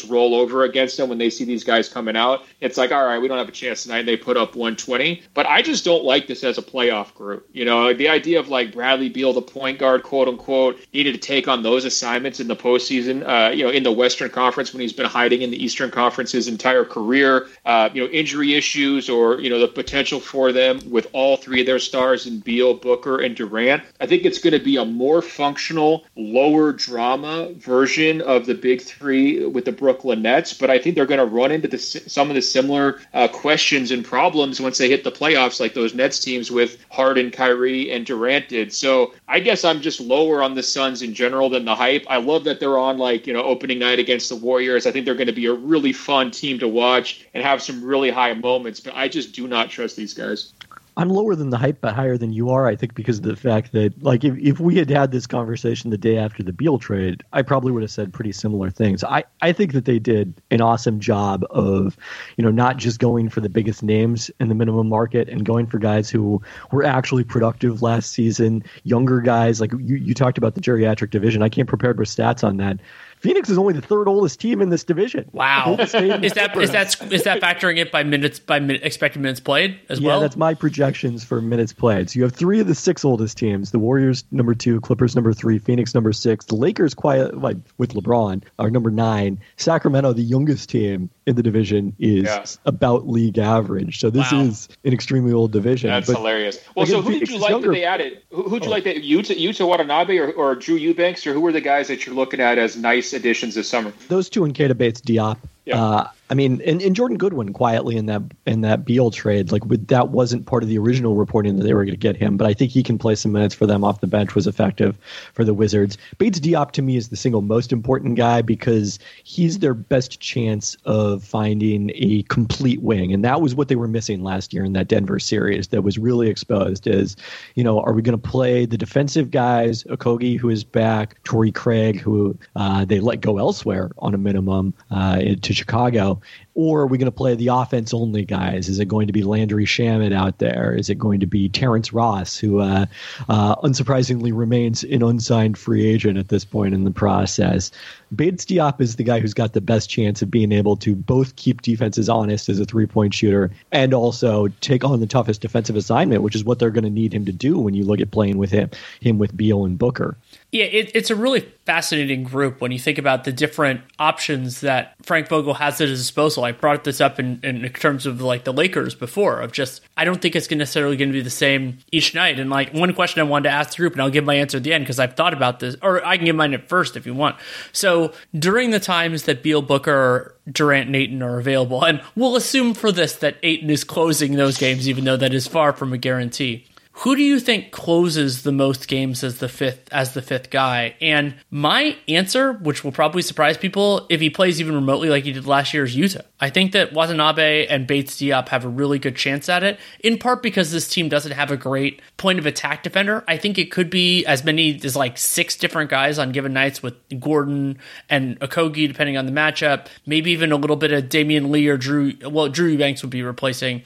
roll over against them when they see these guys coming out. It's like, all right, we don't have a chance tonight. And they put up 120. But I just don't like this as a playoff group. You know, the idea of like Bradley Beal, the point guard, quote unquote, needed to take on those assignments in the postseason, in the Western Conference when he's been hiding in the Eastern Conference his entire career, injury issues or, the potential for them with all three of their stars in Beal, Booker, and Durant. I think it's going to be a more functional, lower drama version of the big three with the Brooklyn Nets, but I think they're going to run into some of the similar questions and problems once they hit the playoffs, like those Nets teams with Harden, Kyrie, and Durant did. So I guess I'm just lower on the Suns in general than the hype. I love that they're on opening night against the Warriors. I think they're going to be a really fun team to watch and have some really high moments, but I just do not trust these guys. I'm lower than the hype, but higher than you are, I think, because of the fact that, if we had this conversation the day after the Beal trade, I probably would have said pretty similar things. I think that they did an awesome job of, not just going for the biggest names in the minimum market and going for guys who were actually productive last season, younger guys. Like you talked about the geriatric division. I came prepared with stats on that. Phoenix is only the third oldest team in this division. Wow. Is that factoring it by expected minutes played as well? Yeah, that's my projections for minutes played. So you have three of the six oldest teams: the Warriors number 2, Clippers number 3, Phoenix number 6. The Lakers, with LeBron, are number 9. Sacramento, the youngest team in the division, is about league average. So this is an extremely old division. That's hilarious. Well, so who did you like that they added? Who'd you like that? Yuta Watanabe or Drew Eubanks, or who were the guys that you're looking at as nice additions this summer? Those two and Keita Bates-Diop. Yeah. And Jordan Goodwin quietly in that Beal trade, that wasn't part of the original reporting that they were going to get him, but I think he can play some minutes for them off the bench, was effective for the Wizards. Bates-Diop to me is the single most important guy because he's their best chance of finding a complete wing, and that was what they were missing last year in that Denver series that was really exposed is, are we going to play the defensive guys, Okogie, who is back, Torrey Craig, who they let go elsewhere on a minimum to Chicago, or are we going to play the offense-only guys? Is it going to be Landry Shamet out there? Is it going to be Terrence Ross, who unsurprisingly remains an unsigned free agent at this point in the process? Bates-Diop is the guy who's got the best chance of being able to both keep defenses honest as a three-point shooter and also take on the toughest defensive assignment, which is what they're going to need him to do when you look at playing with him with Beal and Booker. Yeah, it's a really fascinating group when you think about the different options that Frank Vogel has at his disposal. I brought this up in terms of the Lakers before, of just, I don't think it's necessarily going to be the same each night. And one question I wanted to ask the group, and I'll give my answer at the end because I've thought about this, or I can give mine at first if you want. So during the times that Beal, Booker, Durant, and Ayton are available, and we'll assume for this that Ayton is closing those games, even though that is far from a guarantee. Who do you think closes the most games as the fifth guy? And my answer, which will probably surprise people if he plays even remotely like he did last year, is Yuta. I think that Watanabe and Bates-Diop have a really good chance at it, in part because this team doesn't have a great point of attack defender. I think it could be as many as 6 different guys on given nights with Gordon and Okogie, depending on the matchup. Maybe even a little bit of Damian Lee or Drew Eubanks would be replacing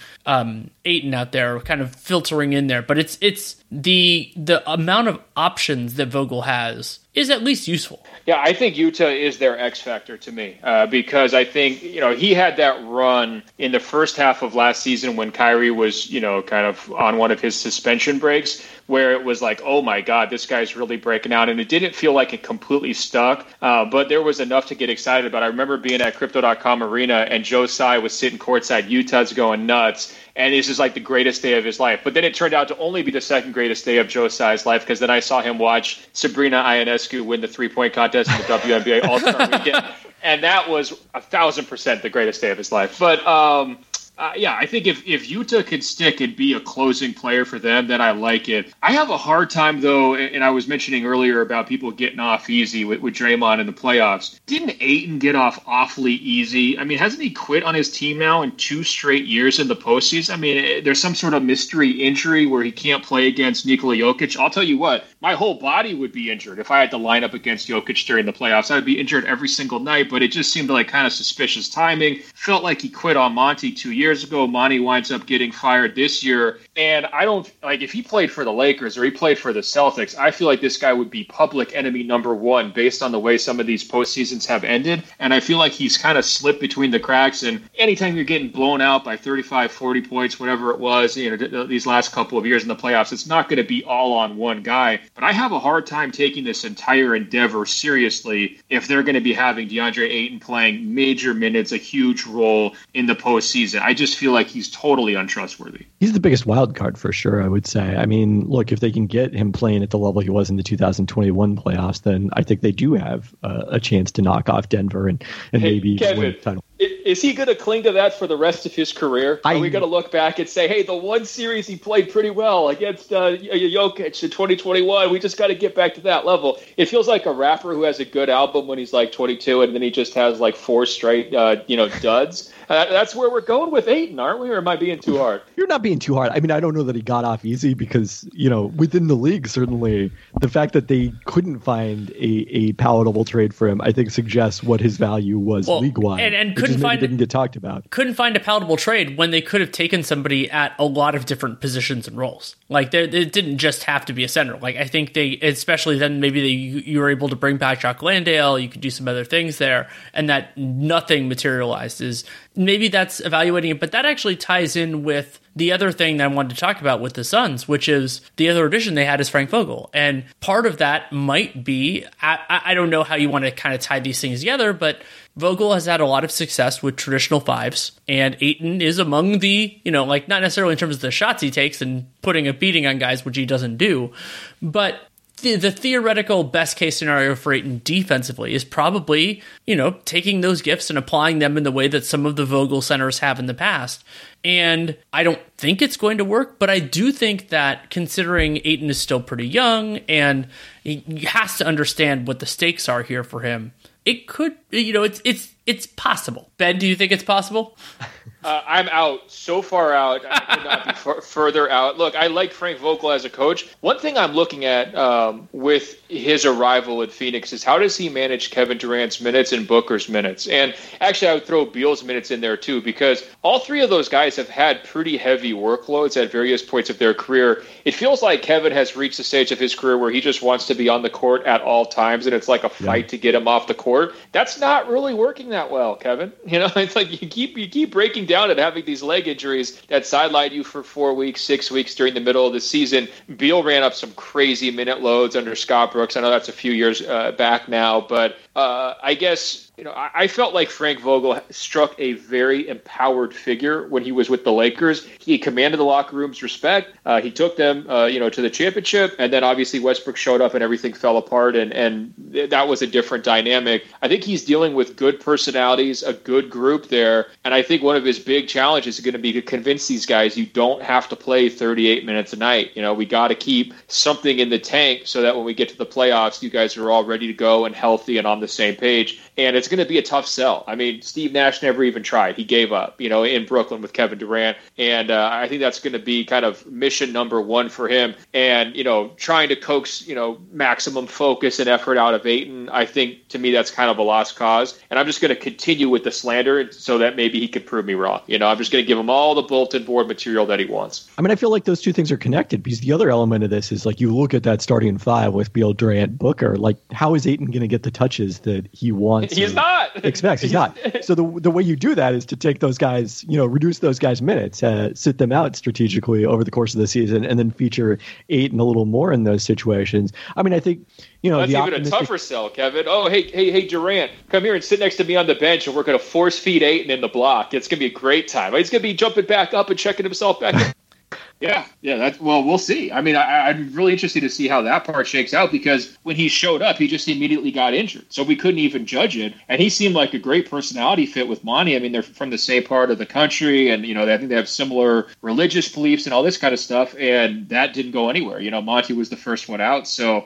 Ayton out there, kind of filtering in there. But it's the amount of options that Vogel has is at least useful. Yeah, I think Yuta is their X factor to me because I think, he had that run in the first half of last season when Kyrie was, kind of on one of his suspension breaks where it was like, oh my God, this guy's really breaking out. And it didn't feel like it completely stuck, but there was enough to get excited about. I remember being at Crypto.com Arena and Joe Tsai was sitting courtside, Utah's going nuts. And this is the greatest day of his life. But then it turned out to only be the second greatest day of Joe Tsai's life because then I saw him watch Sabrina Ionescu win the three-point contest in the WNBA All-Star Weekend. And that was 1,000% the greatest day of his life. But I think if Yuta can stick and be a closing player for them, then I like it. I have a hard time, though, and I was mentioning earlier about people getting off easy with Draymond in the playoffs. Didn't Ayton get off awfully easy? I mean, hasn't he quit on his team now in 2 straight years in the postseason? I mean, there's some sort of mystery injury where he can't play against Nikola Jokic. I'll tell you what, my whole body would be injured if I had to line up against Jokic during the playoffs. I would be injured every single night, but it just seemed kind of suspicious timing. Felt like he quit on Monty 2 years years ago, Monty winds up getting fired this year. And I don't like if he played for the Lakers or he played for the Celtics, I feel like this guy would be public enemy number one based on the way some of these postseasons have ended. And I feel like he's kind of slipped between the cracks. And anytime you're getting blown out by 35, 40 points, whatever it was, these last couple of years in the playoffs, it's not going to be all on one guy. But I have a hard time taking this entire endeavor seriously if they're going to be having DeAndre Ayton playing major minutes, a huge role in the postseason. I just feel like he's totally untrustworthy. He's the biggest wild card for sure, I would say. I mean, look, if they can get him playing at the level he was in the 2021 playoffs, then I think they do have a chance to knock off Denver and maybe Kevin, win the title. Is he going to cling to that for the rest of his career? Are we going to look back and say, hey, the one series he played pretty well against Jokic in 2021, we just got to get back to that level? It feels like a rapper who has a good album when he's like 22 and then he just has like 4 straight, duds. That's where we're going with Ayton, aren't we? Or am I being too hard? You're not being too hard. I mean, I don't know that he got off easy because, within the league, certainly the fact that they couldn't find a palatable trade for him, I think suggests what his value was league-wide. And didn't get talked about. Couldn't find a palatable trade when they could have taken somebody at a lot of different positions and roles. Like, it didn't just have to be a center. Like, I think they, especially then, maybe you were able to bring back Jock Landale, you could do some other things there, and that nothing materialized. Maybe that's evaluating it, but that actually ties in with the other thing that I wanted to talk about with the Suns, which is the other addition they had is Frank Vogel. And part of that might be, I don't know how you want to kind of tie these things together, but Vogel has had a lot of success with traditional fives, and Ayton is among the, not necessarily in terms of the shots he takes and putting a beating on guys, which he doesn't do, but the theoretical best case scenario for Ayton defensively is probably, taking those gifts and applying them in the way that some of the Vogel centers have in the past. And I don't think it's going to work, but I do think that considering Ayton is still pretty young and he has to understand what the stakes are here for him, it could, it's possible. Ben, do you think it's possible? I'm out, so far out. I could not be further out. Look, I like Frank Vogel as a coach. One thing I'm looking at with his arrival at Phoenix is how does he manage Kevin Durant's minutes and Booker's minutes? And actually, I would throw Beal's minutes in there too, because all three of those guys have had pretty heavy workloads at various points of their career. It feels like Kevin has reached a stage of his career where he just wants to be on the court at all times, and it's like a fight to get him off the court. That's not really working that well, Kevin. It's like you keep breaking down and having these leg injuries that sideline you for 4 weeks, 6 weeks during the middle of the season. Beal ran up some crazy minute loads under Scott Brooks. I know that's a few years back now, but I guess I felt like Frank Vogel struck a very empowered figure when he was with the Lakers. He commanded the locker room's respect. He took them, to the championship, and then obviously Westbrook showed up and everything fell apart, and that was a different dynamic. I think he's dealing with good personalities, a good group there, and I think one of his big challenges is going to be to convince these guys you don't have to play 38 minutes a night. We got to keep something in the tank so that when we get to the playoffs, you guys are all ready to go and healthy and on the same page. And it's going to be a tough sell. I mean, Steve Nash never even tried. He gave up, in Brooklyn with Kevin Durant. And I think that's going to be kind of mission number one for him. And, trying to coax, maximum focus and effort out of Ayton, I think, to me, that's kind of a lost cause. And I'm just going to continue with the slander so that maybe he can prove me wrong. I'm just going to give him all the bulletin board material that he wants. I mean, I feel like those two things are connected because the other element of this is like you look at that starting five with Beal, Durant, Booker. Like, how is Ayton going to get the touches that he wants? He's not. Expects he's not. So the way you do that is to take those guys, reduce those guys' minutes, sit them out strategically over the course of the season, and then feature Ayton a little more in those situations. I mean, I think that's even a tougher sell, Kevin. Oh, hey, Durant, come here and sit next to me on the bench, and we're going to force feed Ayton in the block. It's going to be a great time. He's going to be jumping back up and checking himself back up. Yeah. We'll see. I mean, I'm really interested to see how that part shakes out because when he showed up, he just immediately got injured. So we couldn't even judge it. And he seemed like a great personality fit with Monty. I mean, they're from the same part of the country and, I think they have similar religious beliefs and all this kind of stuff. And that didn't go anywhere. Monty was the first one out. So,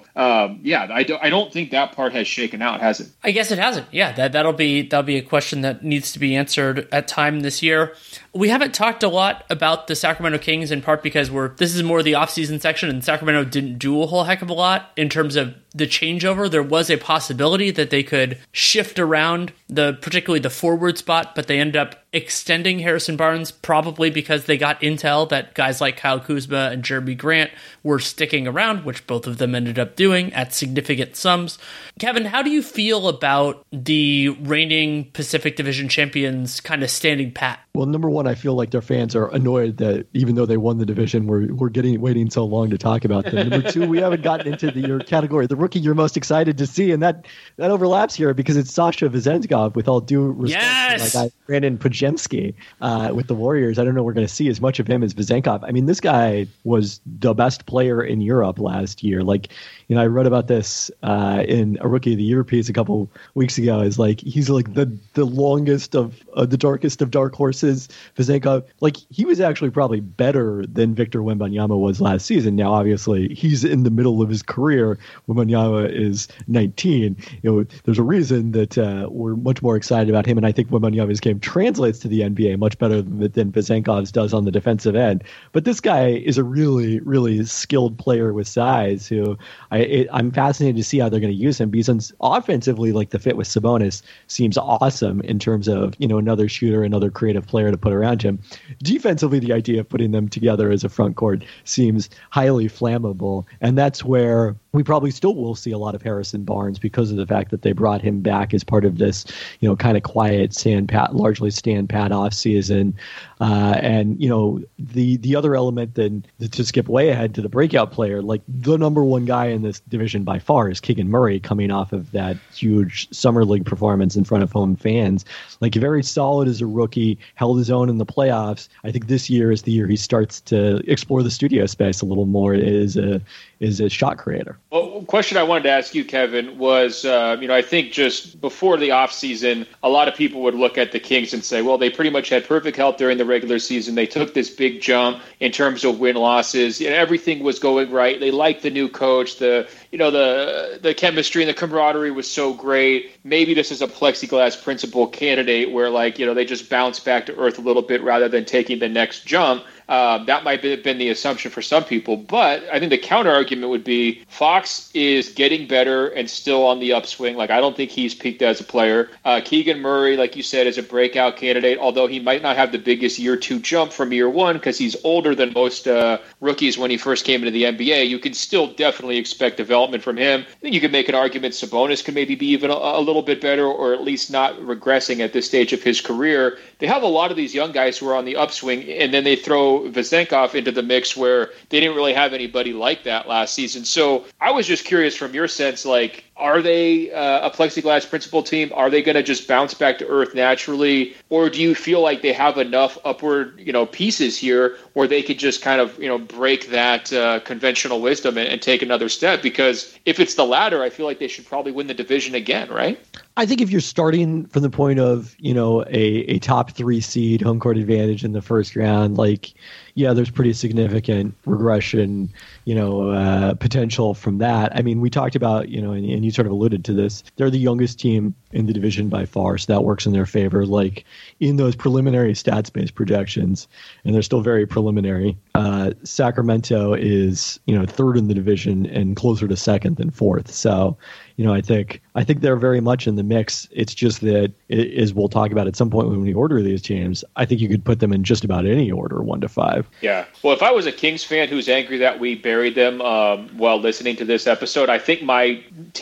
I don't think that part has shaken out, has it? I guess it hasn't. Yeah, that'll be a question that needs to be answered at time this year. We haven't talked a lot about the Sacramento Kings in part because this is more the offseason section and Sacramento didn't do a whole heck of a lot in terms of the changeover, there was a possibility that they could shift around particularly the forward spot, but they ended up extending Harrison Barnes, probably because they got intel that guys like Kyle Kuzma and Jeremy Grant were sticking around, which both of them ended up doing at significant sums. Kevin, how do you feel about the reigning Pacific Division champions kind of standing pat? Well, number one, I feel like their fans are annoyed that even though they won the division, we're waiting so long to talk about them. Number two, we haven't gotten into your category, the rookie you're most excited to see, and that overlaps here because it's Sasha Vezenkov, with all due respect to my guy Brandon Podziemski with the Warriors. I don't know we're going to see as much of him as Vezenkov. I mean, this guy was the best player in Europe last year. Like, you know, I wrote about this in a Rookie of the Year piece a couple weeks ago. Is like he's like the longest of the darkest of dark horses. Vezenkov, like, he was actually probably better than Victor Wembanyama was last season. Now, obviously, he's in the middle of his career. Wembanyama is 19. You know, there's a reason that we're much more excited about him, and I think Wembanyama's game translates to the NBA much better than Vezenkov's does on the defensive end. But this guy is a really, really skilled player with size who I'm fascinated to see how they're going to use him, because offensively, like, the fit with Sabonis seems awesome in terms of, you know, another shooter, another creative player to put around him. Defensively, the idea of putting them together as a front court seems highly flammable, and that's where we probably still will see a lot of Harrison Barnes because of the fact that they brought him back as part of this, you know, kind of quiet largely stand pat off season. And, you know, the other element then to skip way ahead to the breakout player, like the number one guy in this division by far is Keegan Murray, coming off of that huge summer league performance in front of home fans. Like, very solid as a rookie, held his own in the playoffs. I think this year is the year he starts to explore the studio space a little more as a shot creator. Well, question I wanted to ask you, Kevin, was, you know, I think just before the offseason, a lot of people would look at the Kings and say, well, they pretty much had perfect health during the regular season. They took this big jump in terms of win-losses. You know, everything was going right. They liked the new coach. The chemistry and the camaraderie was so great. Maybe this is a plexiglass principal candidate where, like, you know, they just bounce back to earth a little bit rather than taking the next jump. That might have been the assumption for some people, but I think the counter argument would be Fox is getting better and still on the upswing. Like, I don't think he's peaked as a player. Keegan Murray, like you said, is a breakout candidate, although he might not have the biggest year two jump from year one because he's older than most rookies when he first came into the NBA. You can still definitely expect development from him. I think you could make an argument Sabonis could maybe be even a little bit better, or at least not regressing at this stage of his career. They have a lot of these young guys who are on the upswing, and then they throw Vezenkov into the mix where they didn't really have anybody like that last season. So I was just curious from your sense, like, are they a plexiglass principal team? Are they going to just bounce back to earth naturally? Or do you feel like they have enough upward, you know, pieces here where they could just kind of, you know, break that conventional wisdom and take another step? Because if it's the latter, I feel like they should probably win the division again, right? I think if you're starting from the point of, you know, a top 3 seed, home court advantage in the first round, like, yeah, there's pretty significant regression, you know, potential from that. I mean, we talked about, you know, and you sort of alluded to this, they're the youngest team in the division by far, so that works in their favor. Like, in those preliminary stats-based projections, and they're still very preliminary, Sacramento is, you know, third in the division and closer to second than fourth. So, you know, I think they're very much in the mix. It's just that, as we'll talk about at some point when we order these teams, I think you could put them in just about any order, 1 to 5. Yeah. Well, if I was a Kings fan who's angry that we buried them while listening to this episode, I think my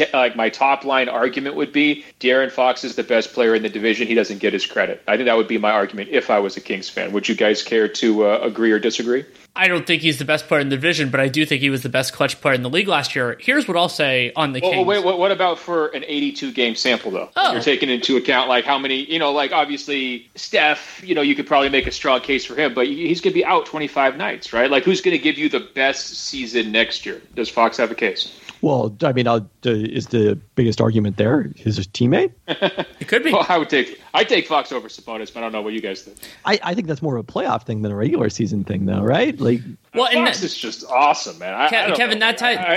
top line argument would be De'Aaron Fox is the best player in the division. He doesn't get his credit. I think that would be my argument if I was a Kings fan. Would you guys care to agree or disagree? I don't think he's the best player in the division, but I do think he was the best clutch player in the league last year. Here's what I'll say on the Kings. Wait, what about for an 82-game sample, though? You're taking into account, like, how many, you know, like, obviously, Steph, you know, you could probably make a strong case for him, but he's going to be out 25 nights, right? Like, who's going to give you the best season next year? Does Fox have a case? Well, I mean, is the biggest argument there his teammate? It could be. Well, I'd take Fox over Sabonis, but I don't know what you guys think. I think that's more of a playoff thing than a regular season thing, though, right? Like, well, Fox is just awesome, man. Kevin, that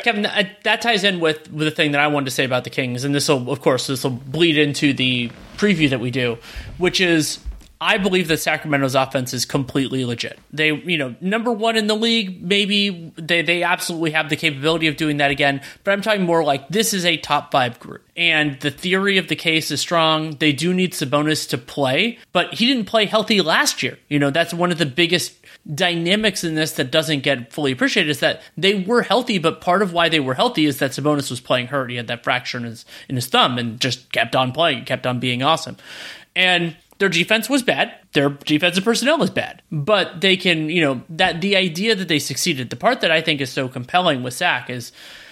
ties in with the thing that I wanted to say about the Kings, and this will bleed into the preview that we do, which is, I believe that Sacramento's offense is completely legit. They, number one in the league, maybe they absolutely have the capability of doing that again. But I'm talking more like this is a top 5 group. And the theory of the case is strong. They do need Sabonis to play, but he didn't play healthy last year. That's one of the biggest dynamics in this that doesn't get fully appreciated is that they were healthy, but part of why they were healthy is that Sabonis was playing hurt. He had that fracture in his thumb and just kept on playing, kept on being awesome. And their defense was bad. Their defensive personnel was bad. But they can, that the idea that they succeeded, the part that I think is so compelling with Sac is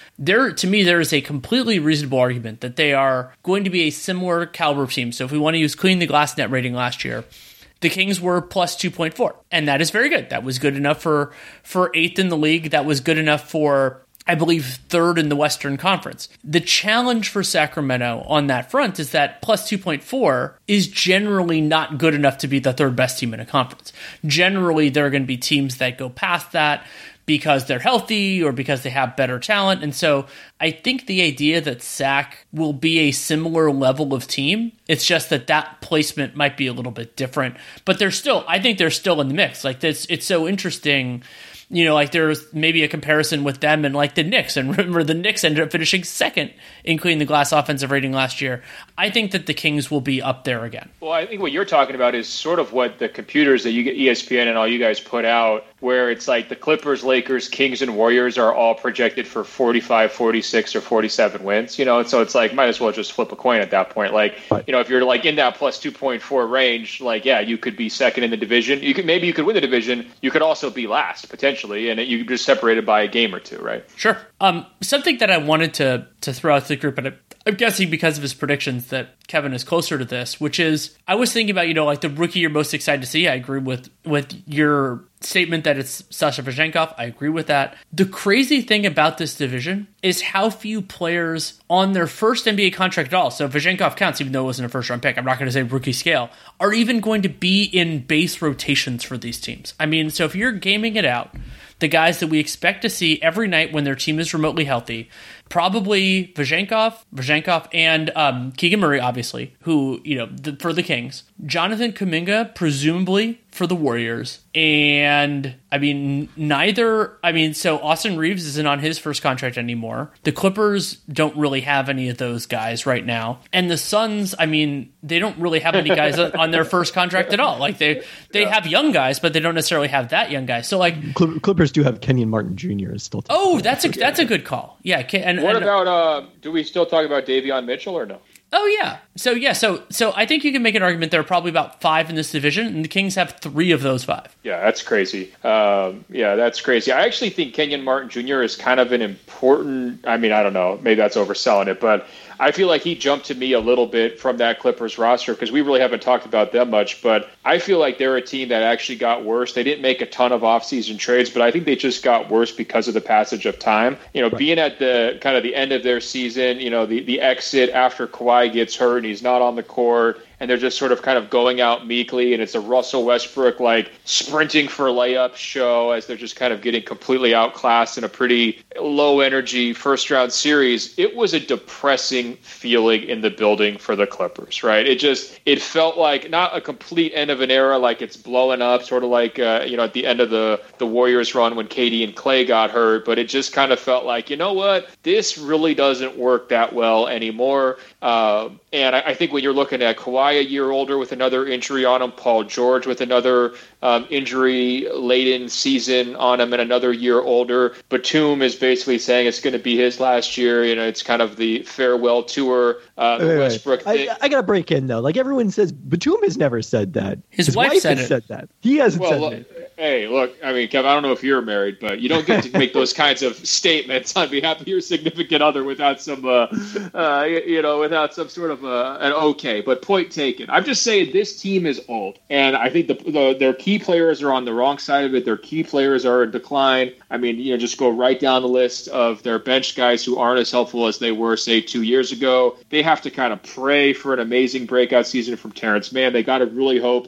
to me, there is a completely reasonable argument that they are going to be a similar caliber team. So if we want to use clean the glass net rating last year, the Kings were plus 2.4. And that is very good. That was good enough for 8th in the league. That was good enough for, I believe, 3rd in the Western Conference. The challenge for Sacramento on that front is that plus 2.4 is generally not good enough to be the 3rd best team in a conference. Generally, there are going to be teams that go past that because they're healthy or because they have better talent. And so I think the idea that Sac will be a similar level of team, it's just that placement might be a little bit different. But I think they're still in the mix. Like this, it's so interesting. There's maybe a comparison with them and like the Knicks. And remember, the Knicks ended up finishing 2nd in clean the glass offensive rating last year. I think that the Kings will be up there again. Well, I think what you're talking about is sort of what the computers that you get, ESPN and all you guys put out, where it's like the Clippers, Lakers, Kings, and Warriors are all projected for 45, 46, or 47 wins. So it's like might as well just flip a coin at that point. Like, if you're like in that plus 2.4 range, like, yeah, you could be 2nd in the division. You could win the division. You could also be last potentially, and you could just separated by a game or two, right? Sure. Something that I wanted to throw out to the group, and I'm guessing because of his predictions that Kevin is closer to this, which is I was thinking about, like the rookie you're most excited to see. I agree with your statement that it's Sasha Vezenkov. I agree with that. The crazy thing about this division is how few players on their first NBA contract at all, so Vezenkov counts even though it wasn't a first-round pick, I'm not going to say rookie scale, are even going to be in base rotations for these teams. I mean, so if you're gaming it out, the guys that we expect to see every night when their team is remotely healthy, probably Vezenkov and Keegan Murray, obviously, who, for the Kings. Jonathan Kuminga, presumably, for the Warriors. And, so Austin Reeves isn't on his first contract anymore. The Clippers don't really have any of those guys right now. And the Suns, they don't really have any guys on their first contract at all. Like, they have young guys, but they don't necessarily have that young guy. So, like... Clippers do have Kenyon Martin Jr. is still... Oh, that's a good call. Yeah. What about, do we still talk about Davion Mitchell or no? Oh, yeah. So I think you can make an argument there are probably about 5 in this division, and the Kings have 3 of those 5. Yeah, that's crazy. That's crazy. I actually think Kenyon Martin Jr. is kind of an important, I don't know, maybe that's overselling it, but I feel like he jumped to me a little bit from that Clippers roster because we really haven't talked about them much, but I feel like they're a team that actually got worse. They didn't make a ton of offseason trades, but I think they just got worse because of the passage of time. Being at the kind of the end of their season, the exit after Kawhi gets hurt and he's not on the court, and they're just sort of kind of going out meekly, and it's a Russell Westbrook like sprinting for layup show as they're just kind of getting completely outclassed in a pretty low energy first round series. It was a depressing feeling in the building for the Clippers, right? It felt like not a complete end of an era, like it's blowing up, sort of like at the end of the Warriors run when KD and Clay got hurt, but it just kind of felt like, you know what, this really doesn't work that well anymore. And I think when you're looking at Kawhi a year older with another injury on him, Paul George with another injury-laden season on him and another year older, Batum is basically saying it's going to be his last year. It's kind of the farewell tour. Westbrook thing. I got to break in, though. Like everyone says, Batum has never said that. His wife said that. He hasn't said it. Hey, look, Kevin, I don't know if you're married, but you don't get to make those kinds of statements on behalf of your significant other without some, without some sort of an okay. But point taken. I'm just saying this team is old, and I think their key players are on the wrong side of it. Their key players are in decline. Just go right down the list of their bench guys who aren't as helpful as they were, say, 2 years ago. They have to kind of pray for an amazing breakout season from Terrence Mann. They got to really hope that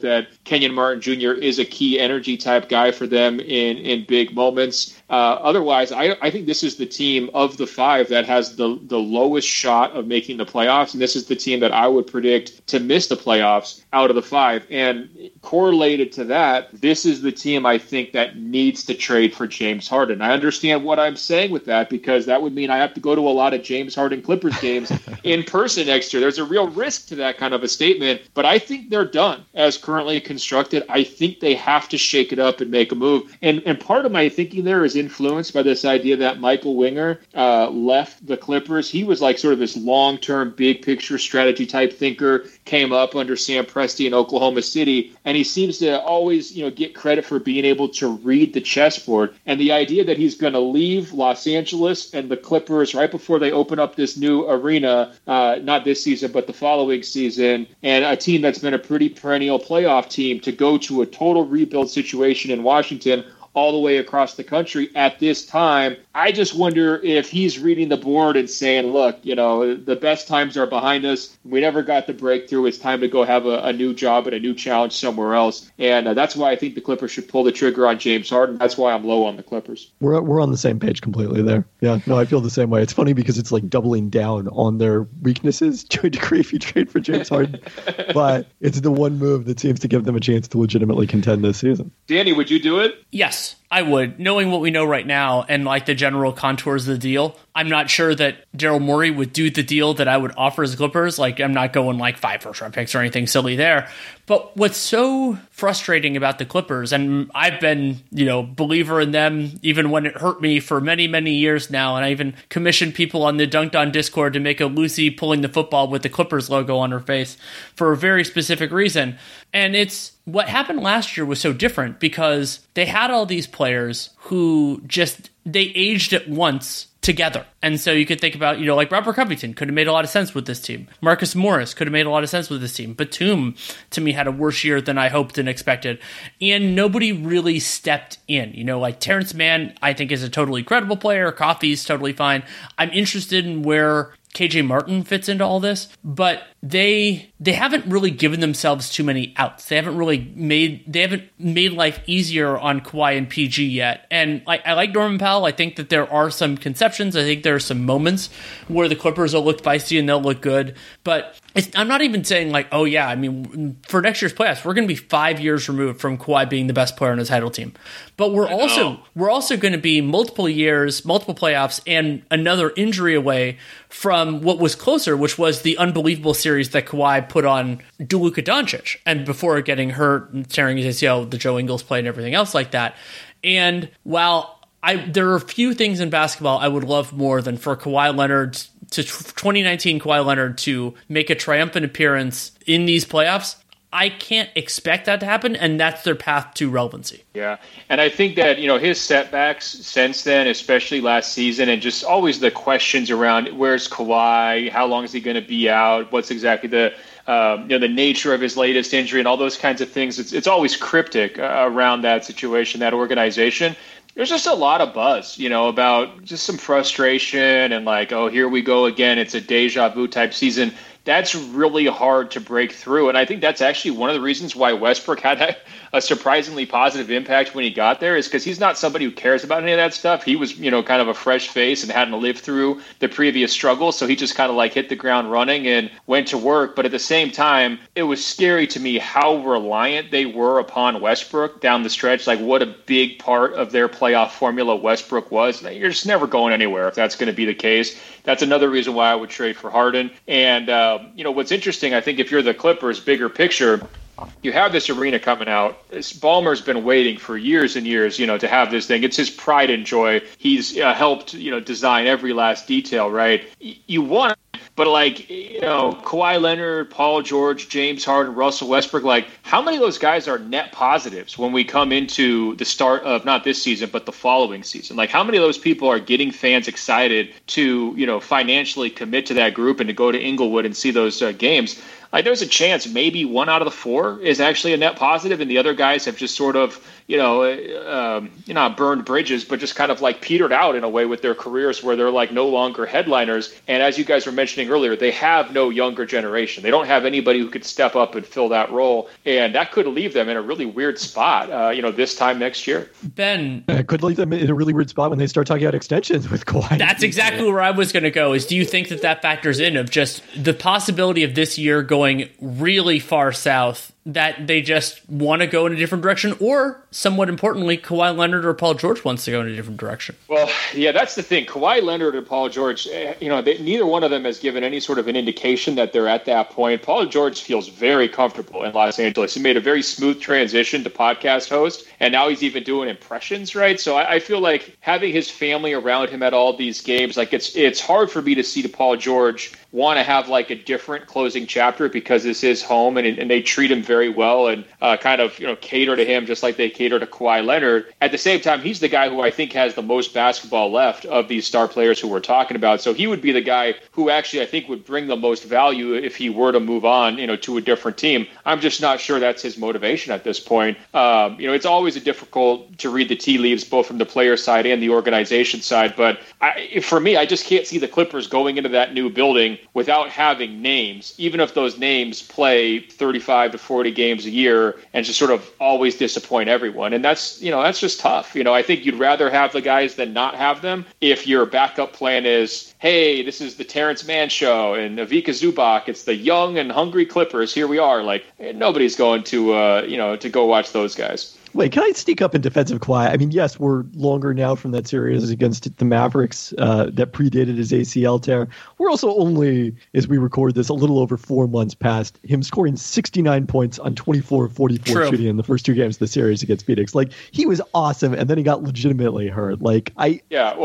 Kenyon Martin Jr. is a key energy type guy for them in big moments. Otherwise, I think this is the team of the 5 that has the lowest shot of making the playoffs, and this is the team that I would predict to miss the playoffs out of the 5. And correlated to that, this is the team I think that needs to trade for James Harden. I understand what I'm saying with that, because that would mean I have to go to a lot of James Harden Clippers games in person next year. There's a real risk to that kind of a statement, but I think they're done as currently constructed. I think they have to shake it up and make a move. And part of my thinking there is influenced by this idea that Michael Winger left the Clippers. He was like sort of this long-term, big-picture strategy type thinker, came up under Sam Presti in Oklahoma City, and he seems to always, get credit for being able to read the chessboard. And the idea that he's going to leave Los Angeles and the Clippers right before they open up this new arena, not this season, but the following season, and a team that's been a pretty perennial playoff team to go to a total rebuild situation in Washington all the way across the country at this time. I just wonder if he's reading the board and saying, look, the best times are behind us. We never got the breakthrough. It's time to go have a new job and a new challenge somewhere else. And that's why I think the Clippers should pull the trigger on James Harden. That's why I'm low on the Clippers. We're on the same page completely there. Yeah, no, I feel the same way. It's funny because it's like doubling down on their weaknesses to a degree if you trade for James Harden. But it's the one move that seems to give them a chance to legitimately contend this season. Danny, would you do it? Yes, I would. Knowing what we know right now and like the general contours of the deal, I'm not sure that Daryl Morey would do the deal that I would offer as Clippers. Like, I'm not going like 5 first-round picks or anything silly there. But what's so frustrating about the Clippers, and I've been, believer in them even when it hurt me for many, many years now, and I even commissioned people on the Dunked On Discord to make a Lucy pulling the football with the Clippers logo on her face for a very specific reason. And it's what happened last year was so different because they had all these players who they aged at once together. And so you could think about, like Robert Covington could have made a lot of sense with this team. Marcus Morris could have made a lot of sense with this team. Batum, to me, had a worse year than I hoped and expected. And nobody really stepped in. Like Terrence Mann, I think, is a totally credible player. Coffey's totally fine. I'm interested in where KJ Martin fits into all this, but they haven't really given themselves too many outs. They haven't made life easier on Kawhi and PG yet. And I like Norman Powell. I think that there are some conceptions. I think there are some moments where the Clippers will look feisty and they'll look good. But I'm not even saying like, oh yeah, I mean, for next year's playoffs, we're going to be 5 years removed from Kawhi being the best player on his title team. But we're also going to be multiple years, multiple playoffs, and another injury away from what was closer, which was the unbelievable series that Kawhi put on Luka Doncic, and before getting hurt and tearing his ACL, the Joe Ingles play and everything else like that. And while there are a few things in basketball I would love more than for Kawhi Leonard to 2019 Kawhi Leonard to make a triumphant appearance in these playoffs, I can't expect that to happen, and that's their path to relevancy. Yeah, and I think that, his setbacks since then, especially last season, and just always the questions around where's Kawhi, how long is he going to be out, what's exactly the nature of his latest injury, and all those kinds of things. It's always cryptic around that situation, that organization. There's just a lot of buzz, about just some frustration and like, oh, here we go again. It's a deja vu type season. That's really hard to break through. And I think that's actually one of the reasons why Westbrook had a surprisingly positive impact when he got there, is because he's not somebody who cares about any of that stuff. He was, kind of a fresh face and hadn't lived through the previous struggles. So he just kind of like hit the ground running and went to work. But at the same time, it was scary to me how reliant they were upon Westbrook down the stretch. Like what a big part of their playoff formula Westbrook was. You're just never going anywhere if that's going to be the case. That's another reason why I would trade for Harden. And, what's interesting, I think if you're the Clippers, bigger picture, you have this arena coming out. Ballmer's been waiting for years and years, to have this thing. It's his pride and joy. He's helped, design every last detail, right? You want it, but Kawhi Leonard, Paul George, James Harden, Russell Westbrook, how many of those guys are net positives when we come into the start of not this season, but the following season? How many of those people are getting fans excited to, financially commit to that group and to go to Inglewood and see those games? there's a chance maybe 1 out of the 4 is actually a net positive, and the other guys have just sort of, not burned bridges, but just kind of like petered out in a way with their careers where they're like no longer headliners. And as you guys were mentioning earlier, they have no younger generation. They don't have anybody who could step up and fill that role. And that could leave them in a really weird spot, this time next year. Ben. It could leave them in a really weird spot when they start talking about extensions with Kawhi. That's exactly where I was going to go, is do you think that factors in of just the possibility of this year going really far south, that they just want to go in a different direction, or somewhat importantly, Kawhi Leonard or Paul George wants to go in a different direction? Well, yeah, that's the thing. Kawhi Leonard and Paul George, neither one of them has given any sort of an indication that they're at that point. Paul George feels very comfortable in Los Angeles. He made a very smooth transition to podcast host, and now he's even doing impressions, right? So I feel like having his family around him at all these games, like it's hard for me to see to Paul George want to have like a different closing chapter, because this is home and they treat him very well and cater to him just like they cater to Kawhi Leonard. At the same time, he's the guy who I think has the most basketball left of these star players who we're talking about. So he would be the guy who actually I think would bring the most value if he were to move on, to a different team. I'm just not sure that's his motivation at this point. It's always difficult to read the tea leaves, both from the player side and the organization side. But for me, I just can't see the Clippers going into that new building without having names, even if those names play 35 to 40 games a year and just sort of always disappoint everyone. And that's just tough. I think you'd rather have the guys than not have them if your backup plan is, hey, this is the Terrence Mann show and Ivica Zubac. It's the young and hungry Clippers. Here we are. Like, nobody's going to go watch those guys. Wait, can I sneak up in defense of Kawhi? I mean, yes, we're longer now from that series against the Mavericks that predated his ACL tear. We're also only, as we record this, a little over 4 months past him scoring 69 points on 24-44 shooting in the first 2 games of the series against Phoenix. Like, he was awesome, and then he got legitimately hurt. Like, I'm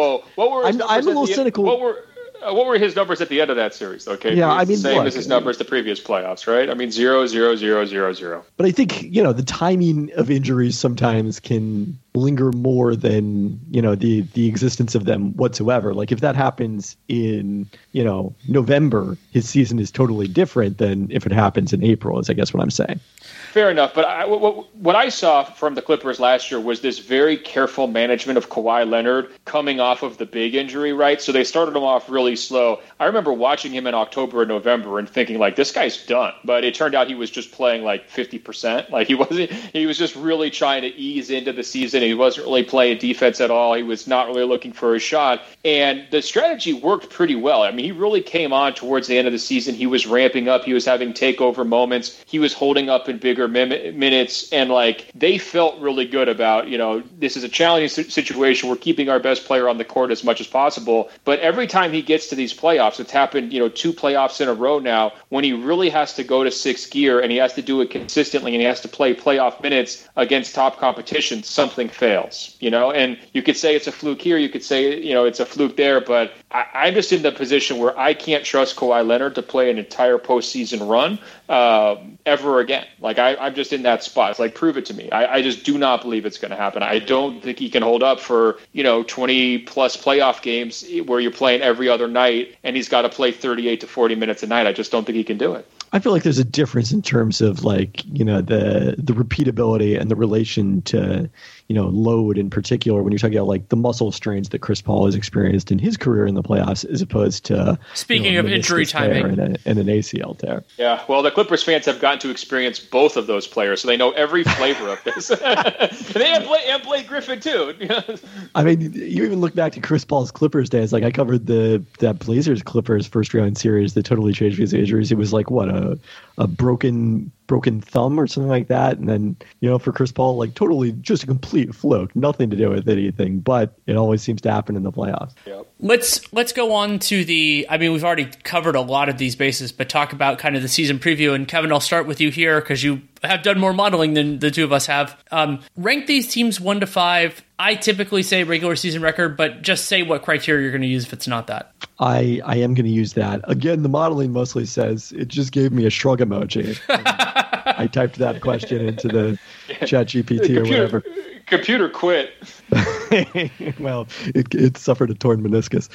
a little cynical. What were his numbers at the end of that series? Okay, yeah, I mean, same as his numbers the previous playoffs, right? I mean, 0, 0, 0, 0, 0. But I think the timing of injuries sometimes can linger more than the existence of them whatsoever. Like if that happens in November, his season is totally different than if it happens in April. Is I guess what I'm saying. Fair enough, but what I saw from the Clippers last year was this very careful management of Kawhi Leonard coming off of the big injury, right? So they started him off really slow. I remember watching him in October and November and thinking, like, this guy's done. But it turned out he was just playing like 50%. Like he was just really trying to ease into the season. He wasn't really playing defense at all. He was not really looking for a shot. And the strategy worked pretty well. I mean, he really came on towards the end of the season. He was ramping up. He was having takeover moments. He was holding up in bigger minutes, and like they felt really good about this is a challenging situation. We're keeping our best player on the court as much as possible, but every time he gets to these playoffs, it's happened 2 playoffs in a row now, when he really has to go to 6th gear and he has to do it consistently and he has to play playoff minutes against top competition, something fails, and you could say it's a fluke here, you could say it's a fluke there, but I'm just in the position where I can't trust Kawhi Leonard to play an entire postseason run ever again. Like I'm just in that spot. It's like, prove it to me. I just do not believe it's going to happen. I don't think he can hold up for 20 plus playoff games where you're playing every other night and he's got to play 38 to 40 minutes a night. I just don't think he can do it. I feel like there's a difference in terms of the repeatability and the relation to load in particular when you're talking about like the muscle strains that Chris Paul has experienced in his career in the playoffs, as opposed to speaking of injury timing and an ACL tear. Yeah, well, the Clippers fans have gotten to experience both of those players, so they know every flavor of this. and Blake Griffin too. I mean, you even look back to Chris Paul's Clippers days. Like I covered that Blazers Clippers first round series that totally changed his injuries. It was like what a broken thumb or something like that, and then for Chris Paul, like totally just a complete fluke, nothing to do with anything, but it always seems to happen in the playoffs. Yep. Let's go on to we've already covered a lot of these bases, but talk about kind of the season preview. And Kevin, I'll start with you here because you have done more modeling than the two of us have. Rank these teams 1 to 5. I typically say regular season record, but just say what criteria you're going to use if it's not that. I am going to use that. Again, the modeling mostly says it just gave me a shrug emoji. I typed that question into the chat GPT or whatever. Computer quit. Well, it suffered a torn meniscus.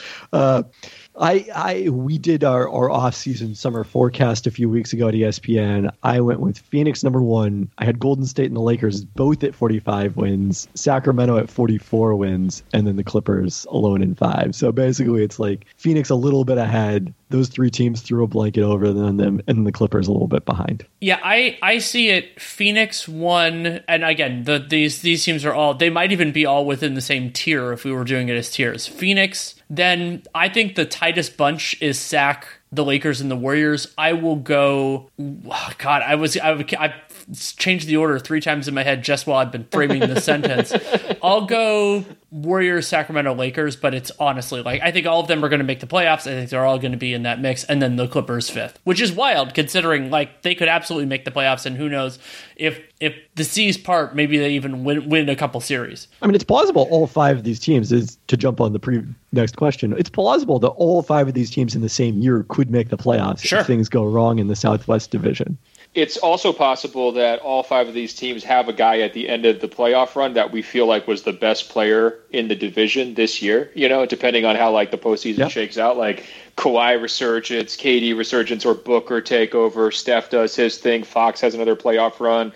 We did our off-season summer forecast a few weeks ago at ESPN. I went with Phoenix #1. I had Golden State and the Lakers both at 45 wins, Sacramento at 44 wins, and then the Clippers alone in 5. So basically, it's like Phoenix a little bit ahead. Those 3 teams threw a blanket over them, and the Clippers a little bit behind. Yeah, I see it. Phoenix 1, and again, these teams are all, they might even be all within the same tier if we were doing it as tiers. Phoenix, then I think the tightest bunch is Sac, the Lakers, and the Warriors. I will go. God, I changed the order 3 times in my head just while I've been framing the sentence. I'll go Warriors, Sacramento, Lakers, but it's honestly like I think all of them are going to make the playoffs. I think they're all going to be in that mix, and then the Clippers 5th, which is wild considering like they could absolutely make the playoffs, and who knows if the C's part, maybe they even win a couple series. I mean, it's plausible all 5 of these teams, is to jump on the next question, it's plausible that all 5 of these teams in the same year could make the playoffs if things go wrong in the Southwest Division. It's also possible that all 5 of these teams have a guy at the end of the playoff run that we feel like was the best player in the division this year, depending on how like the postseason shakes out, like Kawhi resurgence, KD resurgence, or Booker takeover. Steph does his thing. Fox has another playoff run.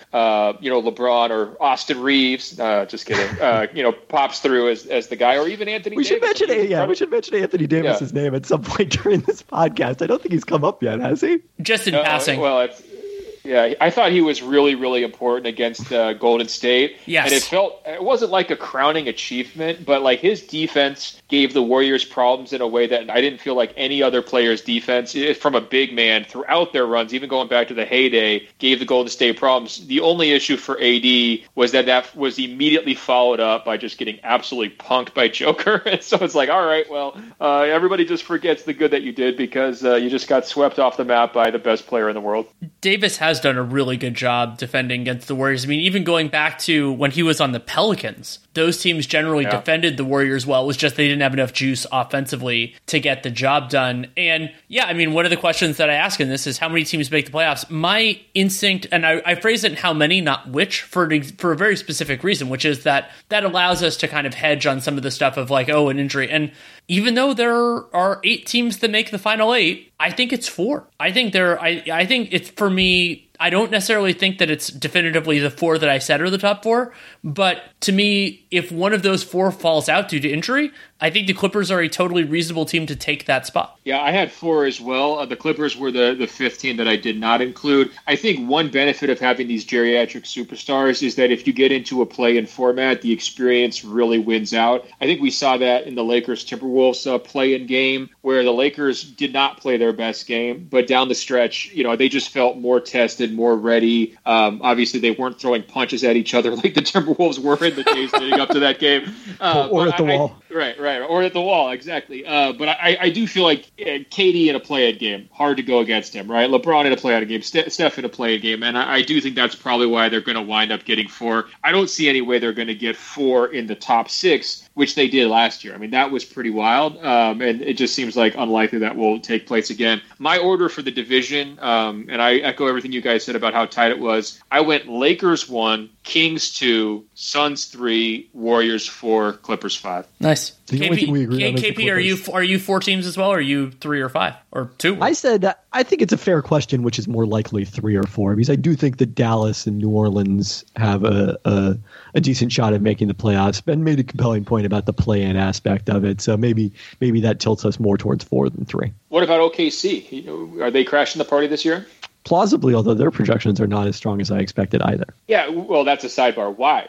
LeBron or Austin Reeves, just kidding, pops through as the guy, or even Anthony Davis. We should mention Anthony Davis's name at some point during this podcast. I don't think he's come up yet, has he? Just in passing. Well, yeah, I thought he was really, really important against Golden State. Yes. And it wasn't like a crowning achievement, but like his defense gave the Warriors problems in a way that I didn't feel like any other player's defense from a big man throughout their runs, even going back to the heyday, gave the Golden State problems. The only issue for AD was that was immediately followed up by just getting absolutely punked by Joker. And so it's like, all right, well, everybody just forgets the good that you did because you just got swept off the map by the best player in the world. Davis has done a really good job defending against the Warriors. I mean, even going back to when he was on the Pelicans, those teams generally defended the Warriors well. It was just they didn't have enough juice offensively to get the job done. And yeah, I mean, one of the questions that I ask in this is how many teams make the playoffs? My instinct, and I phrase it in how many, not which, for a very specific reason, which is that allows us to kind of hedge on some of the stuff of like, an injury. And even though there are 8 teams that make the final 8, I think it's 4. I think it's, for me, I don't necessarily think that it's definitively the 4 that I said are the top 4, but to me, if one of those 4 falls out due to injury, I think the Clippers are a totally reasonable team to take that spot. Yeah, I had 4 as well. The Clippers were the 5th team that I did not include. I think one benefit of having these geriatric superstars is that if you get into a play-in format, the experience really wins out. I think we saw that in the Lakers-Timberwolves play-in game, where the Lakers did not play their best game, but down the stretch, they just felt more tested, more ready. Obviously, they weren't throwing punches at each other like the Timberwolves were in the days leading up to that game. Or at the wall. Right. Or at the wall, exactly. But I do feel like KD in a play-in game, hard to go against him, right? LeBron in a play-in game, Steph in a play-in game, and I do think that's probably why they're going to wind up getting 4. I don't see any way they're going to get 4 in the top 6, which they did last year. I mean, that was pretty wild, and it just seems like unlikely that will take place again. My order for the division, and I echo everything you guys said about how tight it was, I went Lakers 1, Kings 2, Suns 3, Warriors 4, Clippers 5. Nice. The only thing we agree on is the KP, are you 4 teams as well, or are you 3 or 5 or 2? I said I think it's a fair question, which is more likely 3 or 4, because I do think that Dallas and New Orleans have a decent shot at making the playoffs. Ben made a compelling point about the play-in aspect of it, so maybe that tilts us more towards 4 than 3. What about OKC? Are they crashing the party this year? Plausibly, although their projections are not as strong as I expected either. Yeah, well, that's a sidebar. Why?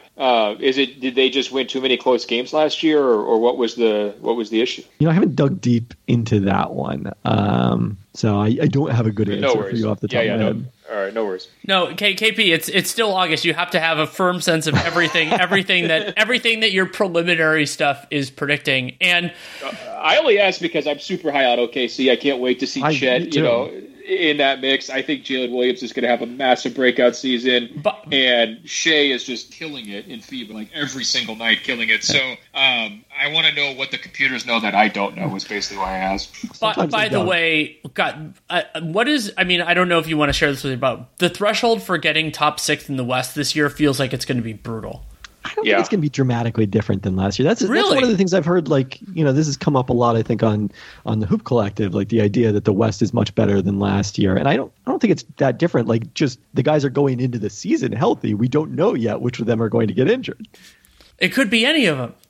Did they just win too many close games last year, or what was the issue? I haven't dug deep into that one, so I don't have a good answer for you off the top of my head. All right, no worries. No, KP, it's still August. You have to have a firm sense of everything that your preliminary stuff is predicting. And I only ask because I'm super high on OKC. I can't wait to see Chet, in that mix. I think Jalen Williams is going to have a massive breakout season, and Shea is just killing it in FIBA, like every single night, killing it. So I want to know what the computers know that I don't know, is basically why I asked. By the way, God, what is, I mean, I don't know if you want to share this with me, but the threshold for getting top 6 in the West this year feels like it's going to be brutal. I don't think it's going to be dramatically different than last year. That's one of the things I've heard. Like, this has come up a lot, I think, on the Hoop Collective, like the idea that the West is much better than last year. And I don't think it's that different. Like, just the guys are going into the season healthy. We don't know yet which of them are going to get injured. It could be any of them.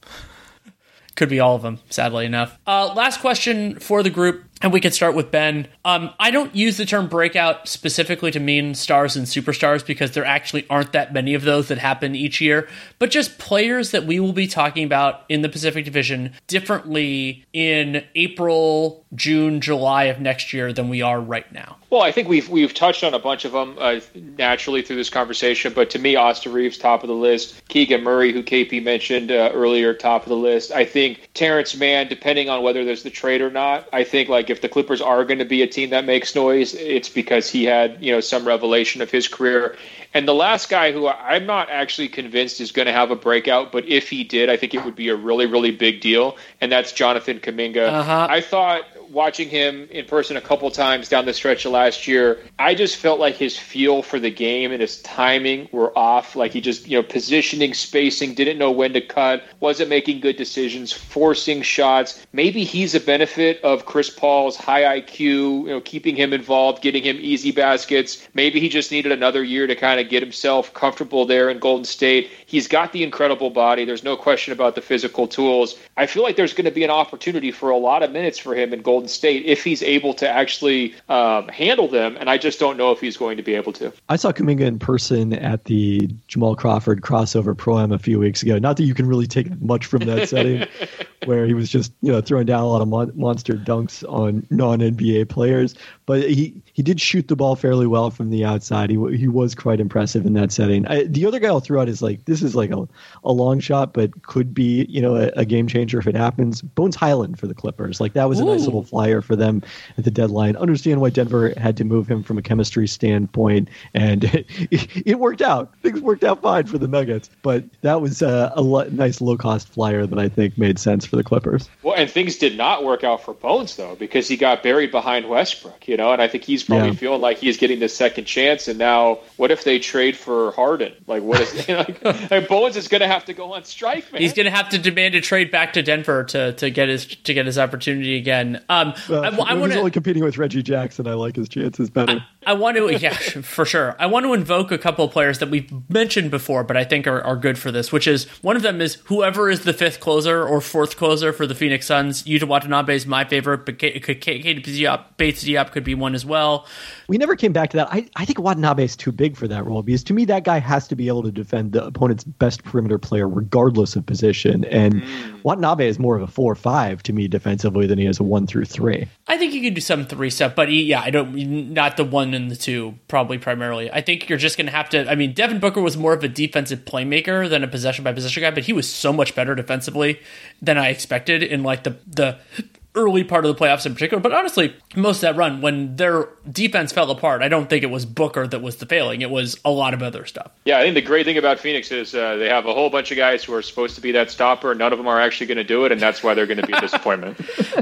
Could be all of them, sadly enough. Last question for the group, and we could start with Ben. I don't use the term breakout specifically to mean stars and superstars because there actually aren't that many of those that happen each year, but just players that we will be talking about in the Pacific Division differently in April, June, July of next year than we are right now. Well, I think we've touched on a bunch of them naturally through this conversation, but to me, Austin Reeves, top of the list. Keegan Murray, who KP mentioned earlier, top of the list. I think Terrence Mann, depending on whether there's the trade or not, I think like if the Clippers are going to be a team that makes noise, it's because he had some revelation of his career. And the last guy who I'm not actually convinced is going to have a breakout, but if he did, I think it would be a really, really big deal, and that's Jonathan Kuminga. I thought watching him in person a couple times down the stretch of last year, I just felt like his feel for the game and his timing were off. Like he just, positioning, spacing, didn't know when to cut, wasn't making good decisions, forcing shots. Maybe he's a benefit of Chris Paul's high IQ, keeping him involved, getting him easy baskets. Maybe he just needed another year to kind of get himself comfortable there in Golden State. He's got the incredible body. There's no question about the physical tools. I feel like there's going to be an opportunity for a lot of minutes for him in Golden State if he's able to actually handle them, and I just don't know if he's going to be able to. I saw Kuminga in person at the Jamal Crawford crossover Pro-Am a few weeks ago. Not that you can really take much from that setting, where he was just throwing down a lot of monster dunks on non-NBA players, but he did shoot the ball fairly well from the outside. He was quite impressive in that setting. The other guy I'll throw out is this is like a long shot, but could be a game changer if it happens. Bones Highland for the Clippers. Like that was a nice little flyer for them at the deadline. Understand why Denver had to move him from a chemistry standpoint, and it worked out. Things worked out fine for the Nuggets, but that was a nice low-cost flyer that I think made sense for the Clippers. Well, and things did not work out for Bones, though, because he got buried behind Westbrook, and I think he's probably feeling like he's getting the second chance, and now what if they trade for Harden? Like, what is like Bones is going to have to go on strike, man. He's going to have to demand a trade back to Denver to get his opportunity again. I he's only competing with Reggie Jackson. I like his chances better. I want to, for sure. I want to invoke a couple of players that we've mentioned before, but I think are good for this, which is one of them is whoever is the fifth closer or fourth closer for the Phoenix Suns. Yuta Watanabe is my favorite, but Bates-Diop could be one as well. We never came back to that. I think Watanabe is too big for that role because to me, that guy has to be able to defend the opponent's best perimeter player regardless of position. And Watanabe is more of a 4-5 to me defensively than he is a 1-3. I think he can do some 3 stuff, but not the 1 and the 2, probably primarily. I think you're just going to have to. I mean, Devin Booker was more of a defensive playmaker than a possession by possession guy, but he was so much better defensively than I expected in like the early part of the playoffs in particular. But honestly, most of that run, when their defense fell apart, I don't think it was Booker that was the failing. It was a lot of other stuff. Yeah, I think the great thing about Phoenix is they have a whole bunch of guys who are supposed to be that stopper. None of them are actually going to do it, and that's why they're going to be a disappointment.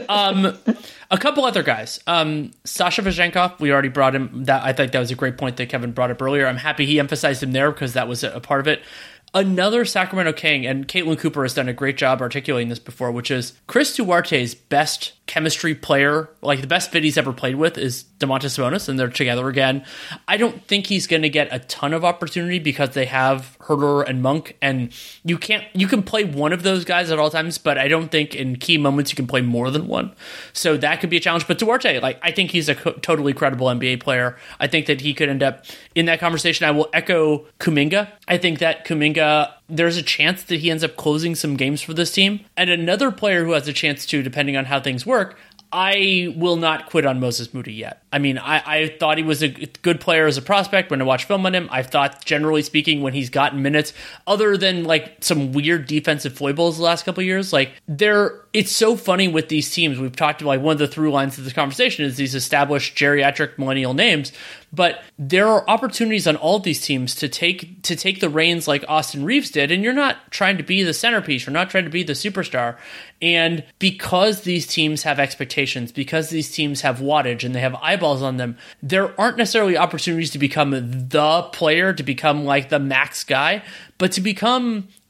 A couple other guys. Sasha Vezenkov, we already brought him. I think that was a great point that Kevin brought up earlier. I'm happy he emphasized him there because that was a part of it. Another Sacramento King, and Caitlin Cooper has done a great job articulating this before, which is Chris Duarte's best chemistry player, like the best fit he's ever played with, is Domantas Sabonis, and they're together again. I don't think he's going to get a ton of opportunity because they have Huerter and Monk, and you can play one of those guys at all times, but I don't think in key moments you can play more than one. So that could be a challenge. But Duarte, I think he's a totally credible NBA player. I think that he could end up in that conversation. I will echo Kuminga. I think that Kuminga, there's a chance that he ends up closing some games for this team. And another player who has a chance to, depending on how things work, I will not quit on Moses Moody yet. I mean, I thought he was a good player as a prospect when I watched film on him. I thought, generally speaking, when he's gotten minutes, other than some weird defensive foibles the last couple of years, it's so funny with these teams. We've talked about one of the through lines of this conversation is these established geriatric millennial names, but there are opportunities on all of these teams to take the reins like Austin Reeves did, and you're not trying to be the centerpiece, you're not trying to be the superstar. And because these teams have expectations, because these teams have wattage and they have eyeballs on them, there aren't necessarily opportunities to become the player, to become like the max guy, but to become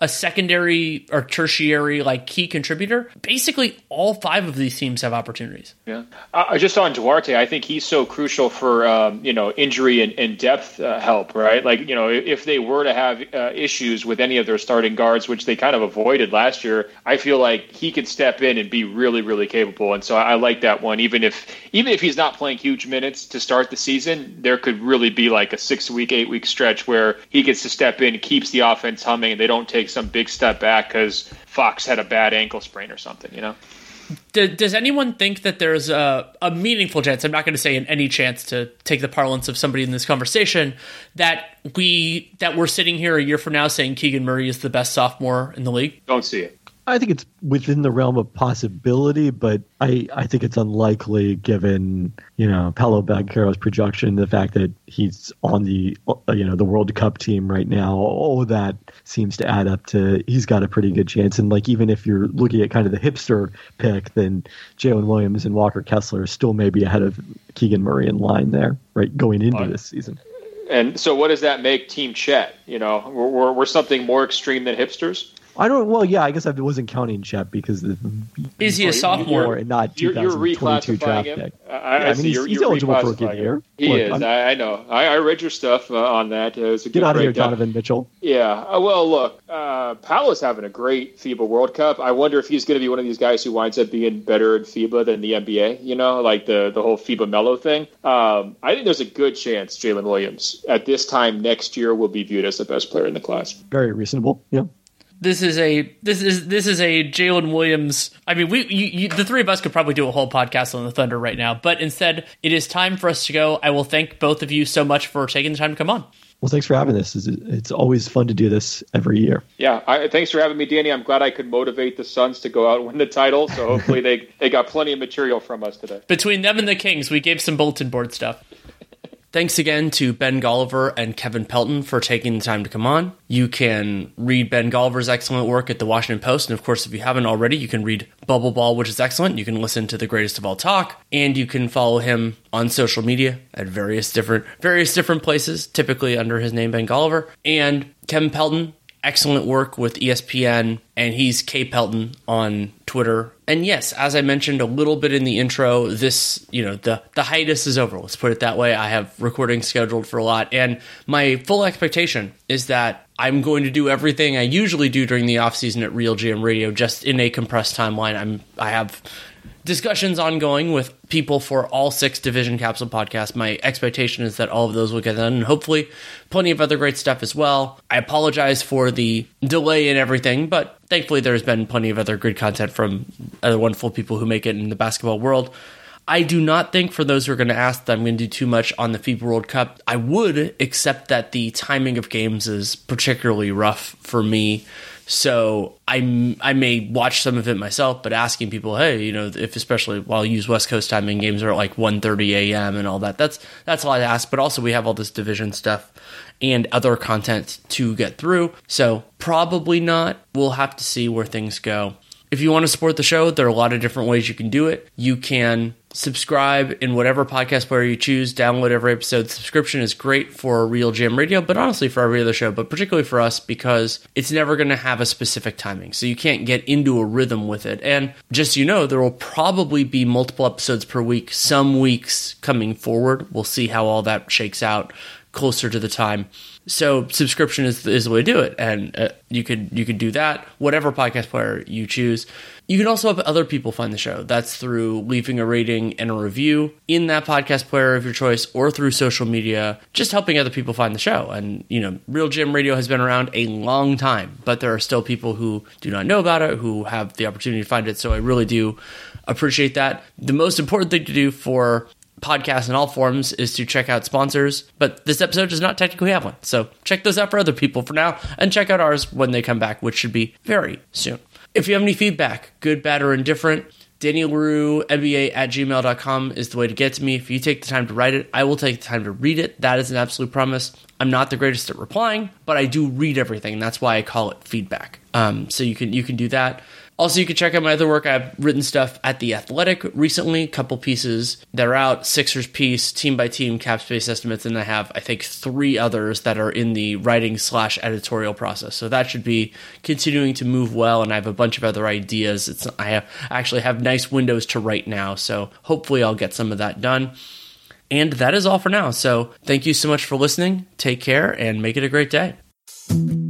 a secondary or tertiary like key contributor, basically all 5 of these teams have opportunities. Yeah. Just on Duarte, I think he's so crucial for, injury and depth help, right? Like, if they were to have issues with any of their starting guards, which they kind of avoided last year, I feel like he could step in and be really, really capable. And so I like that one. Even if he's not playing huge minutes to start the season, there could really be like a 6-week, 8-week stretch where he gets to step in, keeps the offense humming, and they don't take some big step back because Fox had a bad ankle sprain or something, Does anyone think that there's a meaningful chance, I'm not going to say in any chance to take the parlance of somebody in this conversation, that we're sitting here a year from now saying Keegan Murray is the best sophomore in the league? Don't see it. I think it's within the realm of possibility, but I think it's unlikely given, Paolo Banchero's projection, the fact that he's on the World Cup team right now. All that seems to add up to he's got a pretty good chance. And like, even if you're looking at kind of the hipster pick, then Jalen Williams and Walker Kessler still may be ahead of Keegan Murray in line there, right, going into this season. And so what does that make Team Chet? We're something more extreme than hipsters? I guess I wasn't counting Chet because is he a sophomore and not 2022 draft pick? He's eligible for a good year. He is. I know. I read your stuff on that. It was a good Get out of here, breakdown. Donovan Mitchell. Yeah. Well, look, Paolo's having a great FIBA World Cup. I wonder if he's going to be one of these guys who winds up being better in FIBA than the NBA. Like the whole FIBA Melo thing. I think there's a good chance Jalen Williams at this time next year will be viewed as the best player in the class. Very reasonable. Yeah. This is a Jalen Williams. I mean, the 3 of us could probably do a whole podcast on the Thunder right now, but instead, it is time for us to go. I will thank both of you so much for taking the time to come on. Well, thanks for having this. It's always fun to do this every year. Yeah, thanks for having me, Danny. I'm glad I could motivate the Suns to go out and win the title. So hopefully they got plenty of material from us today. Between them and the Kings, we gave some bulletin board stuff. Thanks again to Ben Golliver and Kevin Pelton for taking the time to come on. You can read Ben Golliver's excellent work at the Washington Post. And of course, if you haven't already, you can read Bubble Ball, which is excellent. You can listen to The Greatest of All Talk, and you can follow him on social media at various different places, typically under his name, Ben Golliver. And Kevin Pelton, excellent work with ESPN, and he's K Pelton on Twitter. And yes, as I mentioned a little bit in the intro, this, the hiatus is over. Let's put it that way. I have recording scheduled for a lot, and my full expectation is that I'm going to do everything I usually do during the off season at Real GM Radio, just in a compressed timeline. I have discussions ongoing with people for all 6 Division Capsule podcasts. My expectation is that all of those will get done, and hopefully plenty of other great stuff as well. I apologize for the delay in everything, but thankfully there's been plenty of other good content from other wonderful people who make it in the basketball world. I do not think, for those who are going to ask, that I'm going to do too much on the FIBA World Cup. I would, except that the timing of games is particularly rough for me. So I may watch some of it myself, but asking people, hey, if especially while I use West Coast timing, games are at like 1:30 a.m. and all that. That's a lot to ask. But also we have all this division stuff and other content to get through. So probably not. We'll have to see where things go. If you want to support the show, there are a lot of different ways you can do it. You can subscribe in whatever podcast player you choose, download every episode. Subscription is great for Real Jam Radio, but honestly for every other show, but particularly for us because it's never going to have a specific timing. So you can't get into a rhythm with it. And just so there will probably be multiple episodes per week, some weeks coming forward. We'll see how all that shakes out closer to the time. So subscription is the way to do it, and you could do that, whatever podcast player you choose. You can also have other people find the show. That's through leaving a rating and a review in that podcast player of your choice, or through social media, just helping other people find the show. And, Real Gym Radio has been around a long time, but there are still people who do not know about it, who have the opportunity to find it. So I really do appreciate that. The most important thing to do for podcasts in all forms is to check out sponsors, but this episode does not technically have one. So check those out for other people for now, and check out ours when they come back, which should be very soon. If you have any feedback, good, bad, or indifferent, DanielLaRue@gmail.com is the way to get to me. If you take the time to write it, I will take the time to read it. That is an absolute promise. I'm not the greatest at replying, but I do read everything, and that's why I call it feedback. So you can do that. Also, you can check out my other work. I've written stuff at The Athletic recently, a couple pieces that are out, Sixers piece, team by team cap space estimates, and I have, I think, 3 others that are in the writing/editorial process. So that should be continuing to move well, and I have a bunch of other ideas. I actually have nice windows to write now, so hopefully I'll get some of that done. And that is all for now. So thank you so much for listening. Take care and make it a great day.